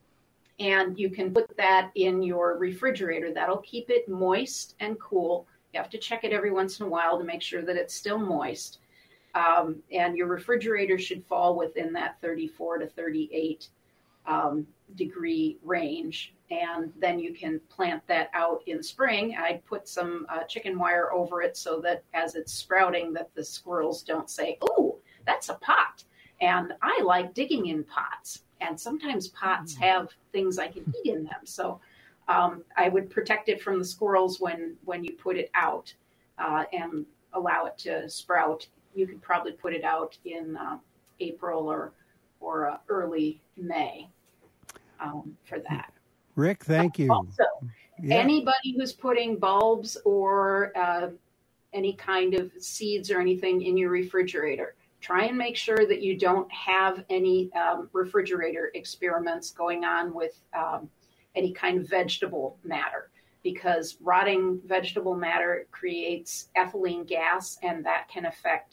And you can put that in your refrigerator. That'll keep it moist and cool. You have to check it every once in a while to make sure that it's still moist. Um, and your refrigerator should fall within that thirty-four to thirty-eight um, degree range. And then you can plant that out in spring. I'd put some uh, chicken wire over it so that as it's sprouting, that the squirrels don't say, "Oh, that's a pot." And I like digging in pots. And sometimes pots have things I can eat in them. So um, I would protect it from the squirrels when, when you put it out uh, and allow it to sprout. You could probably put it out in uh, April or, or uh, early May um, for that. Rick, thank you. Also, yeah. Anybody who's putting bulbs or uh, any kind of seeds or anything in your refrigerator, try and make sure that you don't have any um, refrigerator experiments going on with um, any kind of vegetable matter, because rotting vegetable matter creates ethylene gas, and that can affect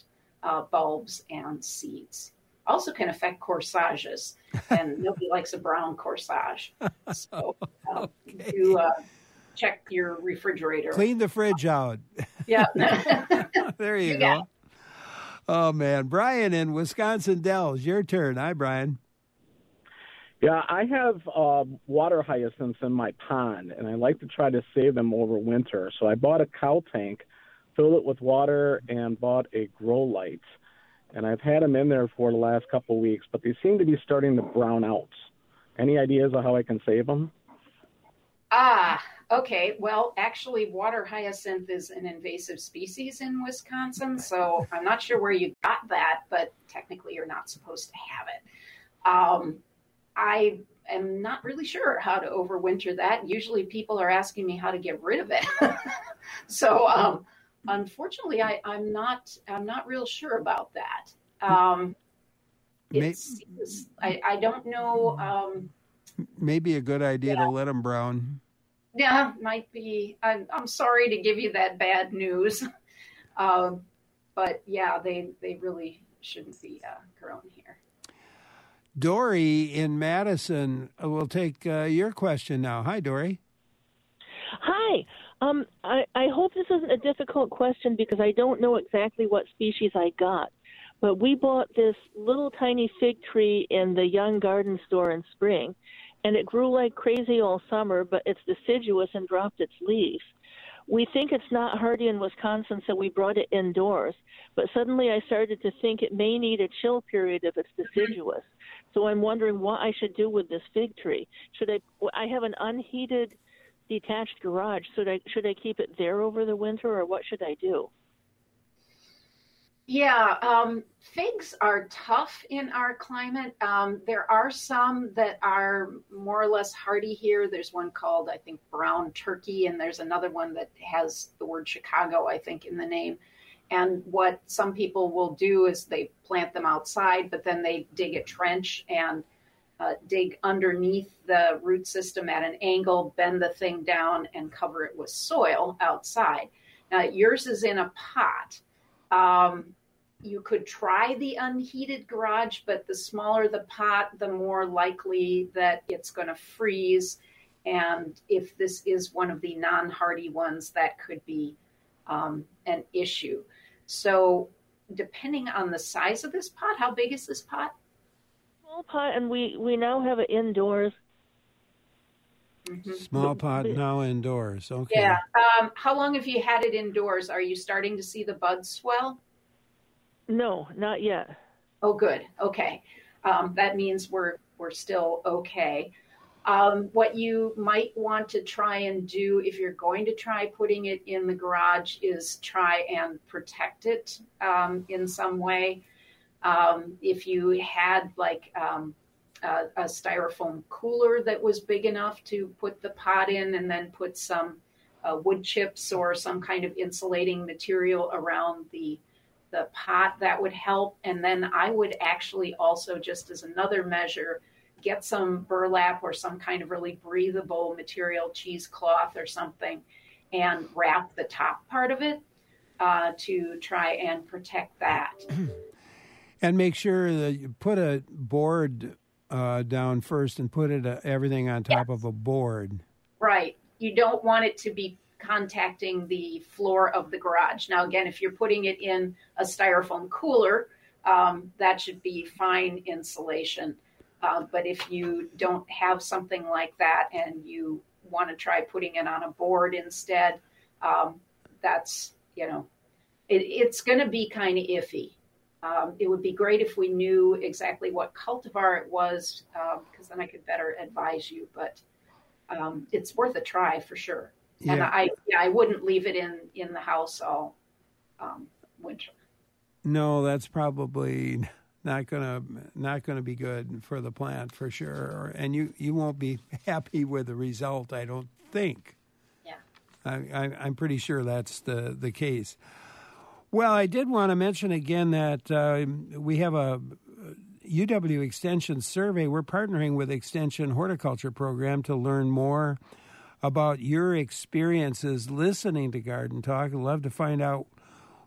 uh, bulbs and seeds. Also can affect corsages, and nobody likes a brown corsage. So uh, okay. do uh, check your refrigerator. Clean the fridge out. Yeah. There you, you go. Oh, man. Brian in Wisconsin Dells, your turn. Hi, Brian. Yeah, I have um, water hyacinths in my pond, and I like to try to save them over winter. So I bought a cow tank, filled it with water, and bought a grow light. And I've had them in there for the last couple of weeks, but they seem to be starting to brown out. Any ideas of how I can save them? Ah, okay. Well, actually, water hyacinth is an invasive species in Wisconsin, so I'm not sure where you got that, but technically you're not supposed to have it. Um, I am not really sure how to overwinter that. Usually people are asking me how to get rid of it. so, um, Unfortunately, I, I'm not. I'm not real sure about that. Um, it's, it's, I, I don't know. Um, Maybe a good idea yeah. to let them brown. Yeah, might be. I'm, I'm sorry to give you that bad news, um, but yeah, they they really shouldn't be uh, grown here. Dory in Madison will take uh, your question now. Hi, Dory. Hi. Um, I, I hope this isn't a difficult question because I don't know exactly what species I got. But we bought this little tiny fig tree in the Young Garden store in spring, and it grew like crazy all summer, but it's deciduous and dropped its leaves. We think it's not hardy in Wisconsin, so we brought it indoors. But suddenly I started to think it may need a chill period if it's deciduous. So I'm wondering what I should do with this fig tree. Should I? I have an unheated detached garage. Should I should I keep it there over the winter, or what should I do? Yeah, um, figs are tough in our climate. Um, there are some that are more or less hardy here. There's one called, I think, brown turkey, and there's another one that has the word Chicago, I think, in the name. And what some people will do is they plant them outside, but then they dig a trench and uh, dig underneath the root system at an angle, bend the thing down, and cover it with soil outside. Now, yours is in a pot. Um, you could try the unheated garage, but the smaller the pot, the more likely that it's going to freeze. And if this is one of the non-hardy ones, that could be um, an issue. So depending on the size of this pot, how big is this pot? Small pot, and we, we now have it indoors. Mm-hmm. Small pot now indoors. Okay. Yeah. Um, how long have you had it indoors? Are you starting to see the buds swell? No, not yet. Oh, good. Okay. Um, that means we're we're still okay. Um, what you might want to try and do if you're going to try putting it in the garage is try and protect it um, in some way. Um, if you had like um, a, a styrofoam cooler that was big enough to put the pot in and then put some uh, wood chips or some kind of insulating material around the the pot, that would help. And then I would actually also, just as another measure, get some burlap or some kind of really breathable material, cheesecloth or something, and wrap the top part of it uh, to try and protect that. And make sure that you put a board uh, down first and put it uh, everything on top yes. of a board. Right. You don't want it to be contacting the floor of the garage. Now, again, if you're putting it in a styrofoam cooler, um, that should be fine insulation. Uh, but if you don't have something like that and you want to try putting it on a board instead, um, that's, you know, it, it's going to be kind of iffy. Um, it would be great if we knew exactly what cultivar it was, because uh, then I could better advise you. But um, it's worth a try for sure. Yeah. And I, yeah, I wouldn't leave it in, in the house all um, winter. No, that's probably not gonna not gonna be good for the plant for sure. And you, you won't be happy with the result, I don't think. Yeah, I, I, I'm pretty sure that's the the case. Well, I did want to mention again that uh, we have a U W Extension survey. We're partnering with Extension Horticulture Program to learn more about your experiences listening to Garden Talk. I'd love to find out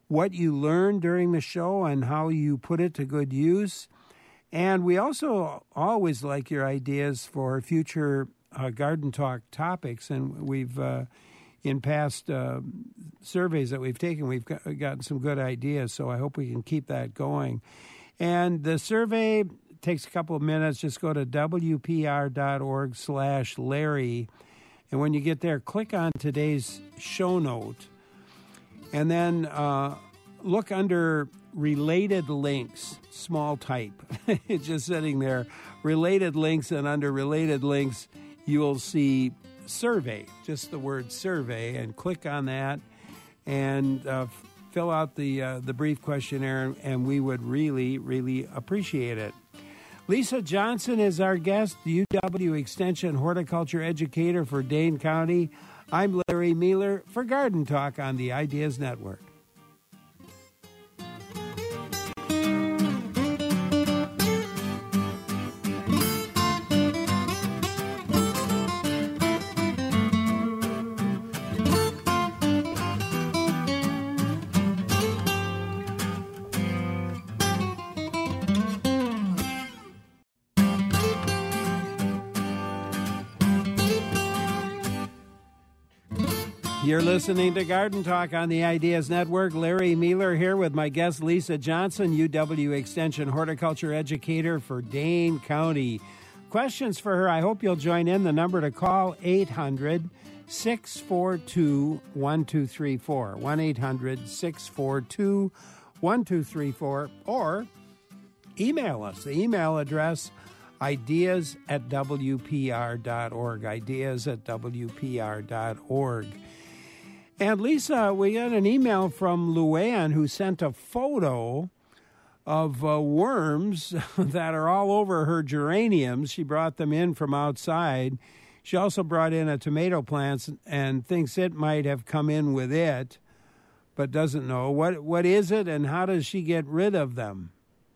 what you learned during the show and how you put it to good use. And we also always like your ideas for future uh, Garden Talk topics. And we've, uh, in past uh, surveys that we've taken, we've got, gotten some good ideas. So I hope we can keep that going. And the survey takes a couple of minutes. Just go to W P R dot org slash Larry. And when you get there, click on today's show note. And then uh, look under related links, small type. It's just sitting there. Related links, and under related links, you'll see survey, just the word survey, and click on that and uh, fill out the uh, the brief questionnaire, and we would really, really appreciate it. Lisa Johnson is our guest, U W Extension horticulture educator for Dane County. I'm Larry Mealer for Garden Talk on the Ideas Network. You're listening to Garden Talk on the Ideas Network. Larry Mealer here with my guest Lisa Johnson, U W Extension horticulture educator for Dane County. Questions for her, I hope you'll join in. The number to call, eight hundred, six four two, one two three four, one eight hundred, six four two, one two three four, or email us. The email address, ideas at W P R dot org, ideas at W P R dot org. And Lisa, we got an email from Luann who sent a photo of uh, worms that are all over her geraniums. She brought them in from outside. She also brought in a tomato plant and thinks it might have come in with it, but doesn't know. What What is it, and how does she get rid of them?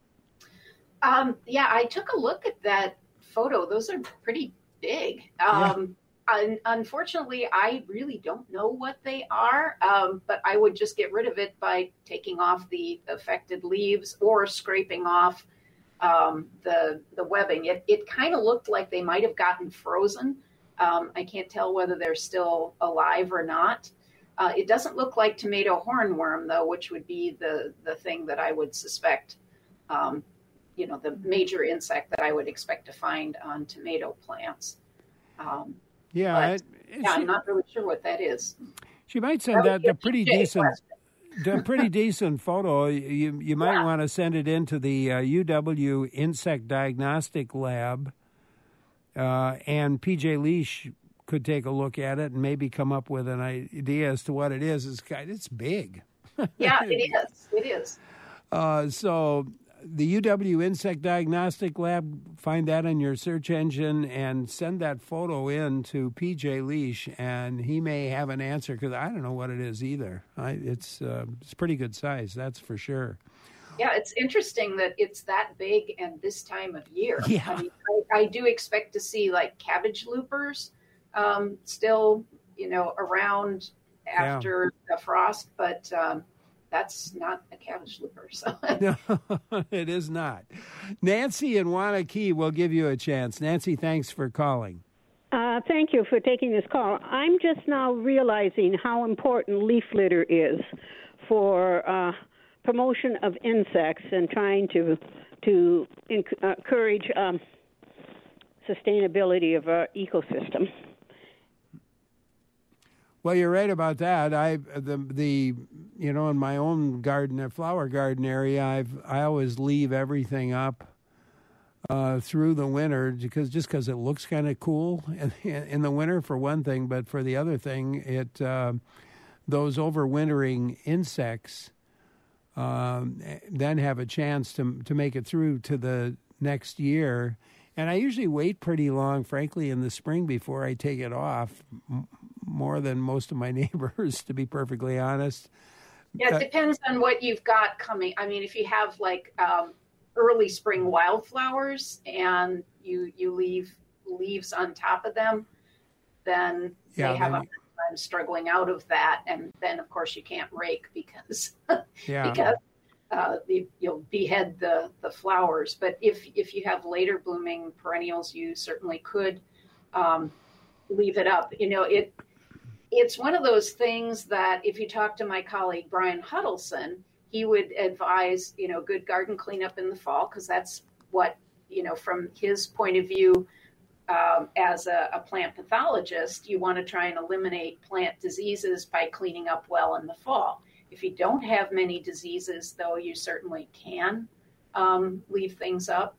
Um, yeah, I took a look at that photo. Those are pretty big. Um, Un- unfortunately, I really don't know what they are, um, but I would just get rid of it by taking off the affected leaves or scraping off um, the the webbing. It it kind of looked like they might have gotten frozen. Um, I can't tell whether they're still alive or not. Uh, it doesn't look like tomato hornworm, though, which would be the, the thing that I would suspect, um, you know, the major insect that I would expect to find on tomato plants. Um, Yeah, but, it, it, yeah, she, I'm not really sure what that is. She might send that, that a pretty decent, a pretty decent photo. You you might yeah. want to send it into the uh, U W Insect Diagnostic Lab, uh, and P J Leash could take a look at it and maybe come up with an idea as to what it is. It's it's big. Yeah, it is. It is. Uh, so. The U W Insect Diagnostic Lab, find that in your search engine and send that photo in to P J Leash, and he may have an answer, because I don't know what it is either. I, it's uh, it's pretty good size, that's for sure. Yeah, it's interesting that it's that big and this time of year. Yeah. I mean, I, I do expect to see like cabbage loopers um, still, you know, around after yeah. the frost, but um, that's not a cabbage looper. So. No, it is not. Nancy in Wanakee will give you a chance. Nancy, thanks for calling. Uh, thank you for taking this call. I'm just now realizing how important leaf litter is for uh, promotion of insects and trying to to encourage um, sustainability of our ecosystem. Well, you're right about that. I the the you know in my own garden, a flower garden area, I've I always leave everything up uh, through the winter because just because it looks kind of cool in, in the winter for one thing, but for the other thing, it uh, those overwintering insects um, then have a chance to to make it through to the next year. And I usually wait pretty long, frankly, in the spring before I take it off, m- more than most of my neighbors, to be perfectly honest. Yeah, it uh, depends on what you've got coming. I mean, if you have like um, early spring wildflowers and you you leave leaves on top of them, then yeah, they have then, a sometimes struggling out of that. And then, of course, you can't rake because yeah. because uh, you, you'll behead the, the flowers. But if, if you have later blooming perennials, you certainly could um, leave it up. You know, it it's one of those things that if you talk to my colleague, Brian Huddleston, he would advise, you know, good garden cleanup in the fall, because that's what, you know, from his point of view, um, as a, a plant pathologist, you want to try and eliminate plant diseases by cleaning up well in the fall. If you don't have many diseases, though, you certainly can um, leave things up.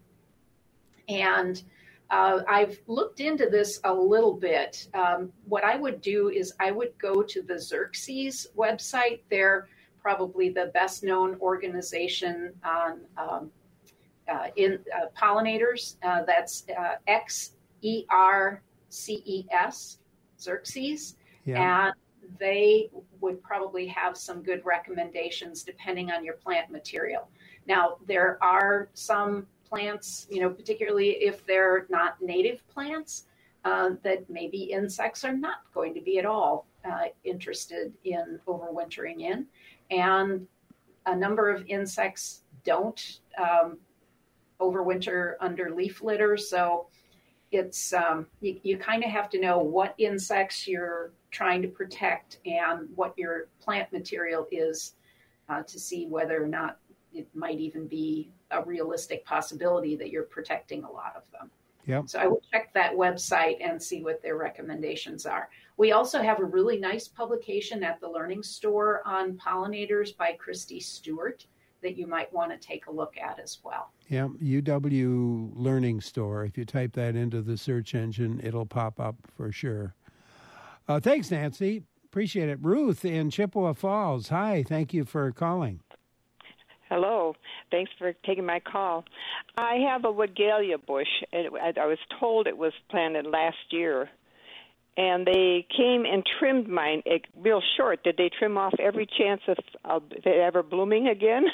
And uh, I've looked into this a little bit. Um, what I would do is I would go to the Xerces website. They're probably the best known organization on um, uh, in uh, pollinators. Uh, that's uh, X E R C E S, Xerces. Yeah. And they would probably have some good recommendations depending on your plant material. Now, there are some plants, you know, particularly if they're not native plants, uh, that maybe insects are not going to be at all uh, interested in overwintering in. And a number of insects don't um, overwinter under leaf litter. So it's um, you, you kind of have to know what insects you're trying to protect and what your plant material is uh, to see whether or not it might even be a realistic possibility that you're protecting a lot of them. Yep. So I will check that website and see what their recommendations are. We also have a really nice publication at the Learning Store on pollinators by Christy Stewart that you might want to take a look at as well. Yeah, U W Learning Store. If you type that into the search engine, it'll pop up for sure. Uh, thanks, Nancy. Appreciate it. Ruth in Chippewa Falls. Hi, thank you for calling. Hello. Thanks for taking my call. I have a Weigela bush. It, I, I was told it was planted last year, and they came and trimmed mine it, real short. Did they trim off every chance of, of it ever blooming again?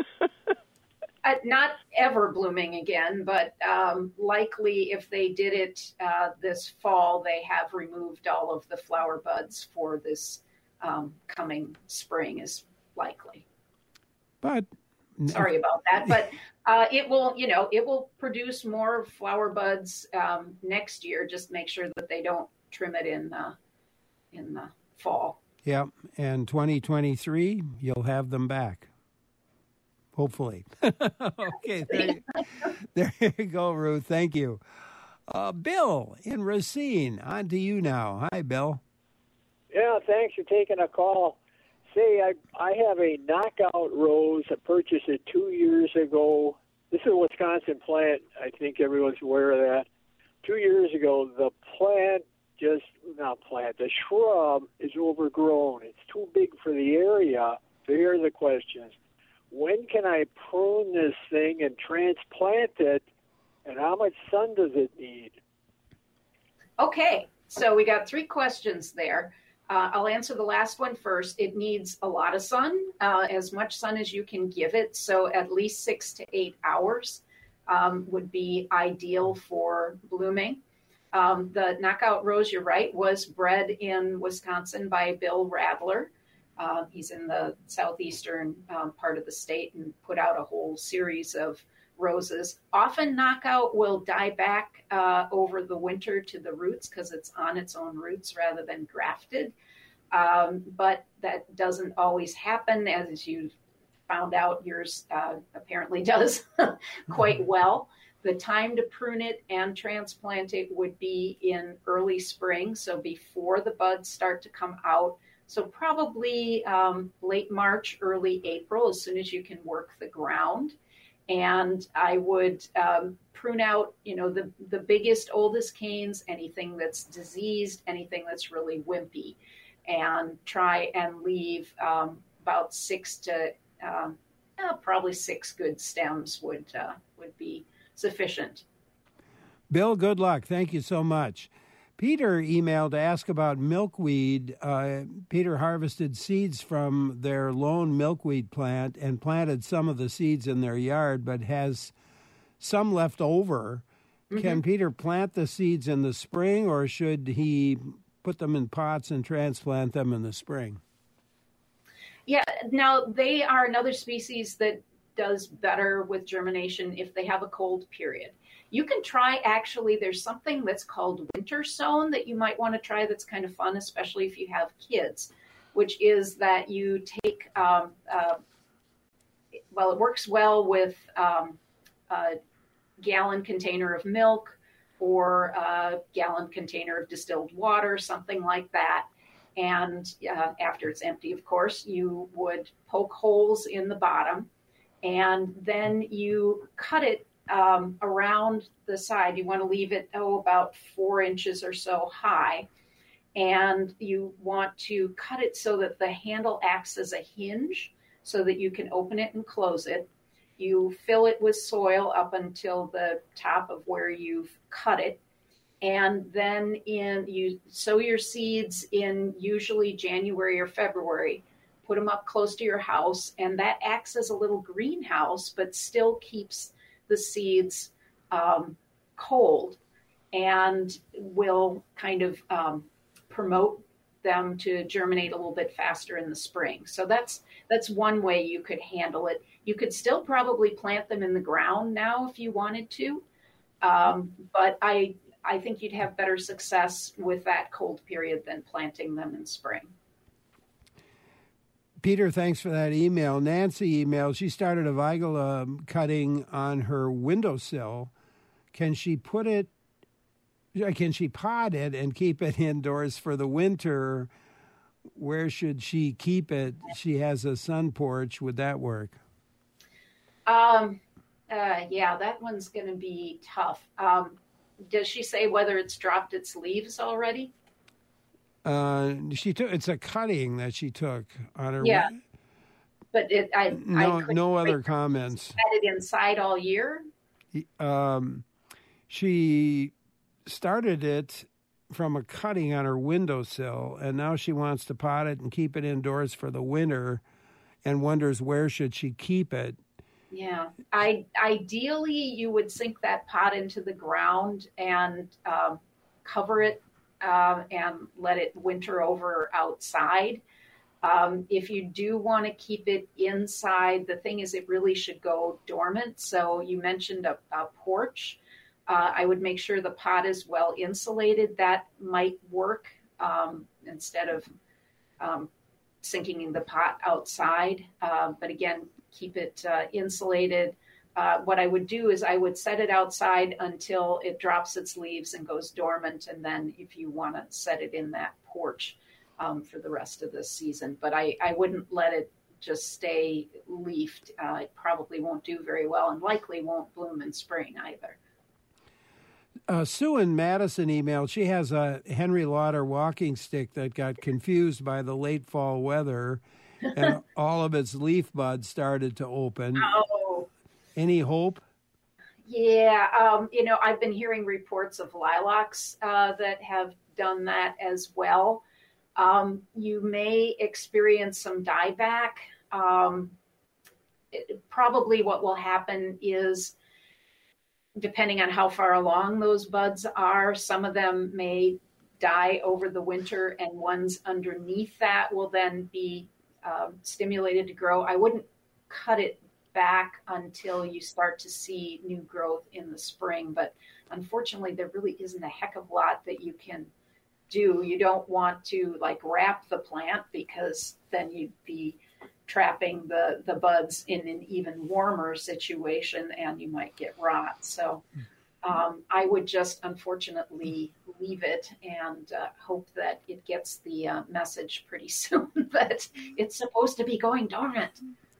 Uh, not ever blooming again, but um, likely if they did it uh, this fall, they have removed all of the flower buds for this um, coming spring is likely. But sorry about that, but uh, it will, you know, it will produce more flower buds um, next year. Just make sure that they don't trim it in the in the fall. Yeah, and twenty twenty-three, you'll have them back. Hopefully. Okay, there you, there you go, Ruth. Thank you. Uh, Bill in Racine, on to you now. Hi, Bill. Yeah, thanks for taking a call. Say, I I have a knockout rose. I purchased it two years ago. This is a Wisconsin plant. I think everyone's aware of that. Two years ago, the plant just, not plant, the shrub is overgrown. It's too big for the area. So here are the questions. When can I prune this thing and transplant it, and how much sun does it need? Okay, so we got three questions there. Uh, I'll answer the last one first. It needs a lot of sun, uh, as much sun as you can give it. So at least six to eight hours um, would be ideal for blooming. Um, the knockout rose, you're right, was bred in Wisconsin by Bill Radler. Uh, he's in the southeastern um, part of the state and put out a whole series of roses. Often knockout will die back uh, over the winter to the roots because it's on its own roots rather than grafted. Um, but that doesn't always happen, as you found out yours uh, apparently does quite well. The time to prune it and transplant it would be in early spring, so before the buds start to come out. So probably um, late March, early April, as soon as you can work the ground. And I would um, prune out, you know, the, the biggest, oldest canes, anything that's diseased, anything that's really wimpy, and try and leave um, about six to um, uh, probably six good stems would uh, would be sufficient. Bill, good luck. Thank you so much. Peter emailed to ask about milkweed. Uh, Peter harvested seeds from their lone milkweed plant and planted some of the seeds in their yard, but has some left over. Mm-hmm. Can Peter plant the seeds in the spring, or should he put them in pots and transplant them in the spring? Yeah, now they are another species that does better with germination if they have a cold period. You can try, actually, there's something that's called winter sown that you might want to try that's kind of fun, especially if you have kids, which is that you take, um, uh, well, it works well with um, a gallon container of milk or a gallon container of distilled water, something like that. And uh, after it's empty, of course, you would poke holes in the bottom, and then you cut it um, around the side. You want to leave it, oh, about four inches or so high. And you want to cut it so that the handle acts as a hinge so that you can open it and close it. You fill it with soil up until the top of where you've cut it. And then in you sow your seeds in usually January or February, put them up close to your house, and that acts as a little greenhouse, but still keeps the seeds um, cold and will kind of um, promote them to germinate a little bit faster in the spring. So that's that's one way you could handle it. You could still probably plant them in the ground now if you wanted to, um, but I I think you'd have better success with that cold period than planting them in spring. Peter, thanks for that email. Nancy emailed, she started a Vigula cutting on her windowsill. Can she put it, can she pot it and keep it indoors for the winter? Where should she keep it? She has a sun porch. Would that work? Um, uh, yeah, that one's going to be tough. Um, Does she say whether it's dropped its leaves already? Uh, she took. It's a cutting that she took on her. Yeah, but it, I no I no other comments. Had it inside all year. Um, she started it from a cutting on her windowsill, and now she wants to pot it and keep it indoors for the winter, and wonders where should she keep it. Yeah, I ideally you would sink that pot into the ground and um, cover it uh, and let it winter over outside. Um, if you do want to keep it inside, the thing is it really should go dormant. So you mentioned a, a porch. Uh, I would make sure the pot is well insulated. That might work um, instead of um, sinking in the pot outside. Uh, but again, keep it uh, insulated. Uh, what I would do is I would set it outside until it drops its leaves and goes dormant. And then if you want to set it in that porch um, for the rest of the season. But I, I wouldn't let it just stay leafed. Uh, it probably won't do very well and likely won't bloom in spring either. Uh, Sue in Madison emailed, she has a Henry Lauder walking stick that got confused by the late fall weather, and all of its leaf buds started to open. Oh. Any hope? Yeah, um, you know, I've been hearing reports of lilacs uh, that have done that as well. Um, you may experience some dieback. Um, it, probably what will happen is, depending on how far along those buds are, some of them may die over the winter, and ones underneath that will then be um, stimulated to grow. I wouldn't cut it back until you start to see new growth in the spring, but unfortunately there really isn't a heck of a lot that you can do. You don't want to like wrap the plant, because then you'd be trapping the, the buds in an even warmer situation and you might get rot. So um, I would just unfortunately leave it and uh, hope that it gets the uh, message pretty soon that it's supposed to be going dormant.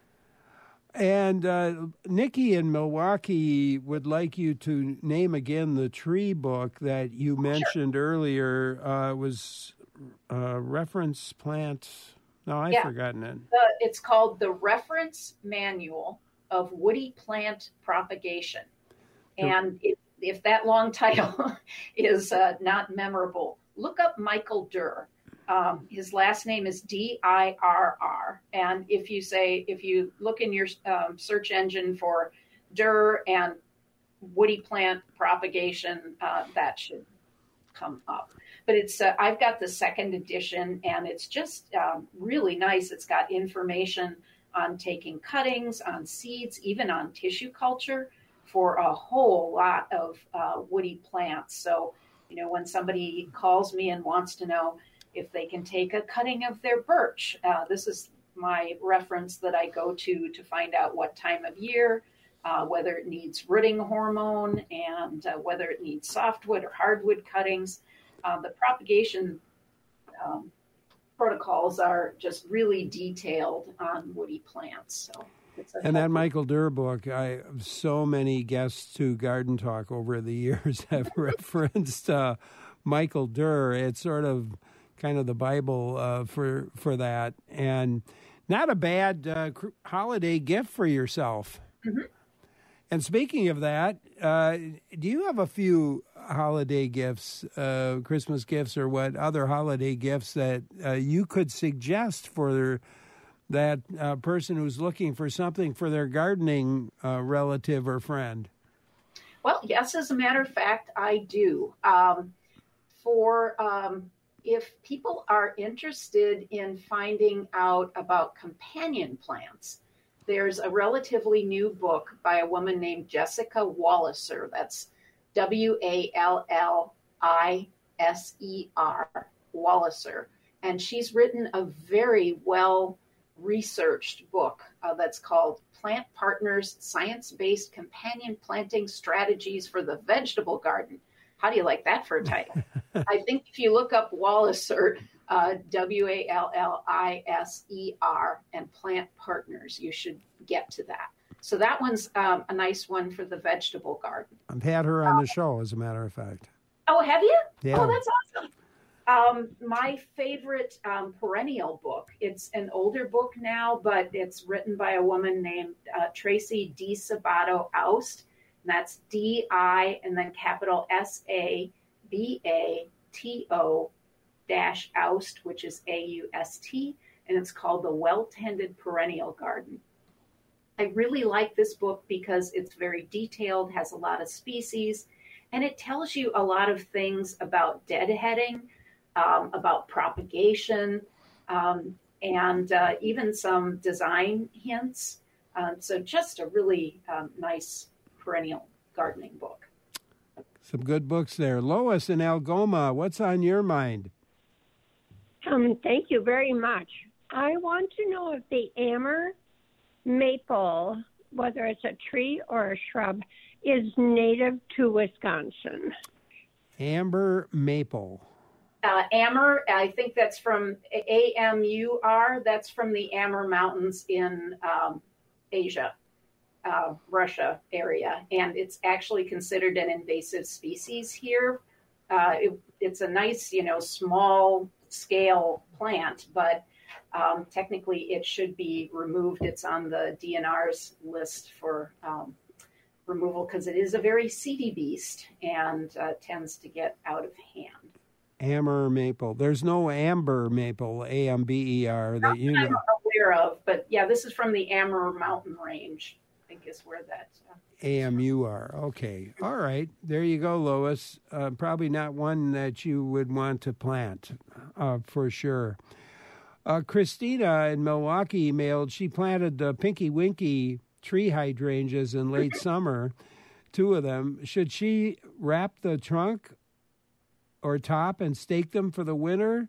And uh, Nikki in Milwaukee would like you to name again the tree book that you mentioned sure. earlier. Uh, was uh, Reference Plant... No, I've yeah. forgotten it. The, it's called The Reference Manual of Woody Plant Propagation. And if, if that long title is uh, not memorable, look up Michael Dirr. Um, his last name is D I R R. And if you say, if you look in your um, search engine for Dirr and Woody Plant Propagation, uh, that should come up. But it's uh, I've got the second edition, and it's just um, really nice. It's got information on taking cuttings, on seeds, even on tissue culture for a whole lot of uh, woody plants. So, you know, when somebody calls me and wants to know if they can take a cutting of their birch, uh, this is my reference that I go to to find out what time of year, uh, whether it needs rooting hormone, and uh, whether it needs softwood or hardwood cuttings. Uh, the propagation um, protocols are just really detailed on woody plants. So, it's and that Michael Durr book, I so many guests to Garden Talk over the years have referenced uh, Michael Durr. It's sort of kind of the Bible uh, for for that, and not a bad uh, holiday gift for yourself. Mm-hmm. And speaking of that, uh, do you have a few holiday gifts, uh, Christmas gifts, or what other holiday gifts that uh, you could suggest for that uh, person who's looking for something for their gardening uh, relative or friend? Well, yes, as a matter of fact, I do. Um, for um, if people are interested in finding out about companion plants, there's a relatively new book by a woman named Jessica Walliser. That's W A L L I S E R, Walliser. And she's written a very well-researched book uh, that's called Plant Partners, Science-Based Companion Planting Strategies for the Vegetable Garden. How do you like that for a title? I think if you look up Walliser, uh, W A L L I S E R, and Plant Partners, you should get to that. So that one's um, a nice one for the vegetable garden. I've had her on the show, as a matter of fact. Oh, have you? Yeah. Oh, that's awesome. Um, my favorite um, perennial book, it's an older book now, but it's written by a woman named uh, Tracy D. Sabato Aust. And that's D I and then capital S A B A T O dash Aust, which is A U S T, and it's called The Well-Tended Perennial Garden. I really like this book because it's very detailed, has a lot of species, and it tells you a lot of things about deadheading, um, about propagation, um, and uh, even some design hints. Um, so just a really um, nice perennial gardening book. Some good books there. Lois in Algoma, what's on your mind? Um, thank you very much. I want to know if the Amur maple, whether it's a tree or a shrub, is native to Wisconsin. Amber maple. Uh, Amur, I think that's from A M U R. That's from the Amur Mountains in um, Asia, uh, Russia area. And it's actually considered an invasive species here. Uh, it, it's a nice, you know, small scale plant, but um, technically it should be removed. It's on the D N R's list for um, removal because it is a very seedy beast and uh, tends to get out of hand. Amber maple. There's no amber maple, A M B E R, that you know. I'm aware of, but yeah, this is from the Amur Mountain Range, I think is where that. Uh, A M U R. Okay. All right. There you go, Lois. Uh, probably not one that you would want to plant, uh, for sure. Uh, Christina in Milwaukee emailed, she planted the Pinky Winky tree hydrangeas in late summer, two of them. Should she wrap the trunk or top and stake them for the winter?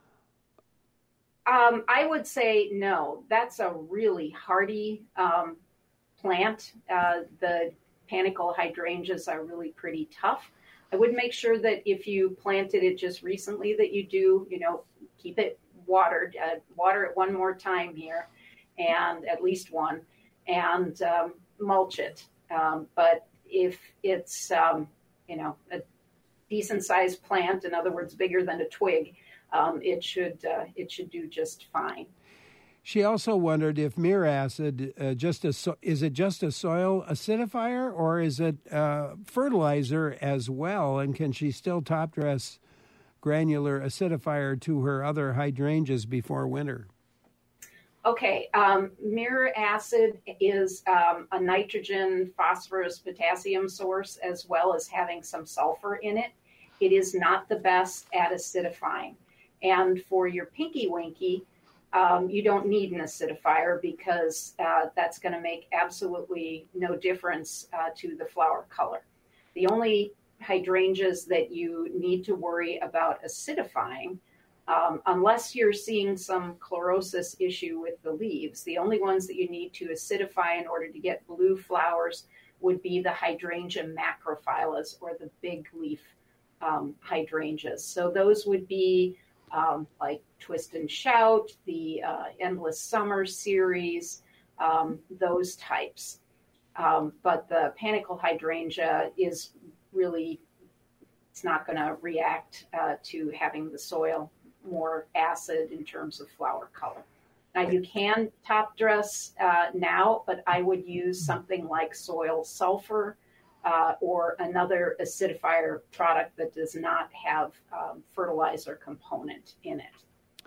Um, I would say no. That's a really hardy um, plant. Uh, the panicle hydrangeas are really pretty tough. I would make sure that if you planted it just recently that you do, you know, keep it watered, uh, water it one more time here, and at least one, and um, mulch it. Um, but if it's, um, you know, a decent sized plant, in other words, bigger than a twig, um, it should uh, it should do just fine. She also wondered if Mir acid, uh, just a so- is it just a soil acidifier or is it uh, fertilizer as well? And can she still top dress granular acidifier to her other hydrangeas before winter? Okay, um, Mir acid is um, a nitrogen, phosphorus, potassium source, as well as having some sulfur in it. it is not the best at acidifying. And for your Pinky Winky, um, you don't need an acidifier because uh, that's going to make absolutely no difference uh, to the flower color. The only hydrangeas that you need to worry about acidifying, um, unless you're seeing some chlorosis issue with the leaves, the only ones that you need to acidify in order to get blue flowers would be the hydrangea macrophyllus, or the big leaf um, hydrangeas. So those would be um, like Twist and Shout, the uh, Endless Summer series, um, those types. Um, but the panicle hydrangea is really, it's not going to react uh, to having the soil more acid in terms of flower color. Now, you can top dress uh, now, but I would use something like soil sulfur uh, or another acidifier product that does not have um, fertilizer component in it.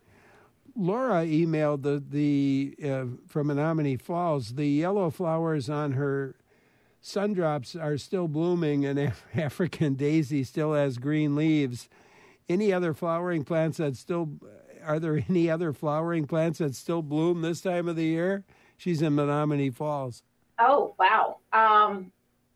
Laura emailed the the uh, from Menominee Falls. The yellow flowers on her sundrops are still blooming, and Af- African daisy still has green leaves. Any other flowering plants that still are there any other flowering plants that still bloom this time of the year? She's in Menominee Falls. Oh, wow. Um,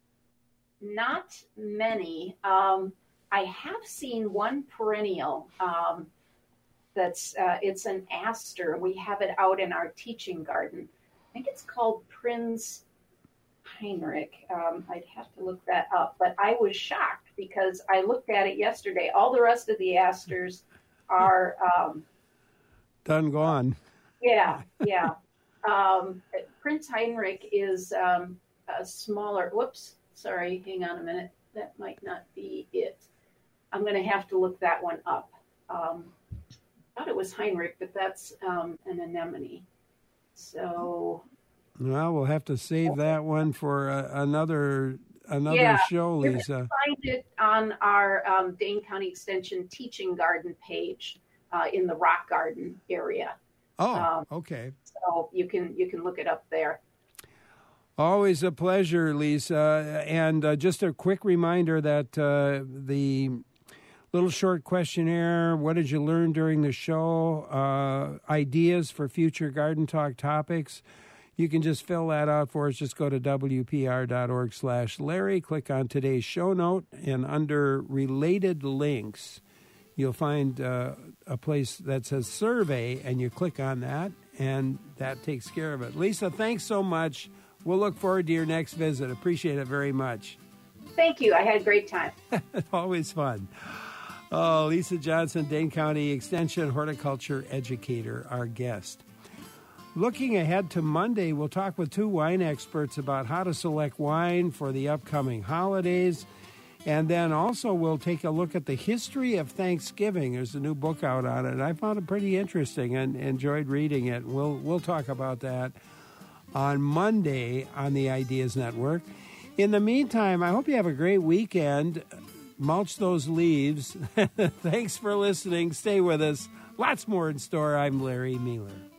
not many. Um, I have seen one perennial um, that's, uh, it's an aster. We have it out in our teaching garden. I think it's called Prinz Heinrich. Um, I'd have to look that up. But I was shocked because I looked at it yesterday. All the rest of the asters are... Um, Done gone. Yeah, yeah. Um, Prinz Heinrich is um, a smaller, whoops, sorry, hang on a minute. That might not be it. I'm going to have to look that one up. Um, I thought it was Heinrich, but that's um, an anemone. So... Well, we'll have to save that one for uh, another another yeah, show, you Lisa. can find it on our um, Dane County Extension Teaching Garden page uh, in the Rock Garden area. Oh, um, okay. So you can you can look it up there. Always a pleasure, Lisa. And uh, just a quick reminder that uh, the little short questionnaire, what did you learn during the show, uh, ideas for future Garden Talk topics, you can just fill that out for us. Just go to W P R dot org slash Larry, click on today's show note, and under related links, you'll find uh, a place that says survey, and you click on that, and that takes care of it. Lisa, thanks so much. We'll look forward to your next visit. Appreciate it very much. Thank you. I had a great time. Always fun. Oh, Lisa Johnson, Dane County Extension horticulture educator, our guest. Looking ahead to Monday, we'll talk with two wine experts about how to select wine for the upcoming holidays. And then also we'll take a look at the history of Thanksgiving. There's a new book out on it. I found it pretty interesting and enjoyed reading it. We'll we'll talk about that on Monday on the Ideas Network. In the meantime, I hope you have a great weekend. Mulch those leaves. Thanks for listening. Stay with us. Lots more in store. I'm Larry Mealer.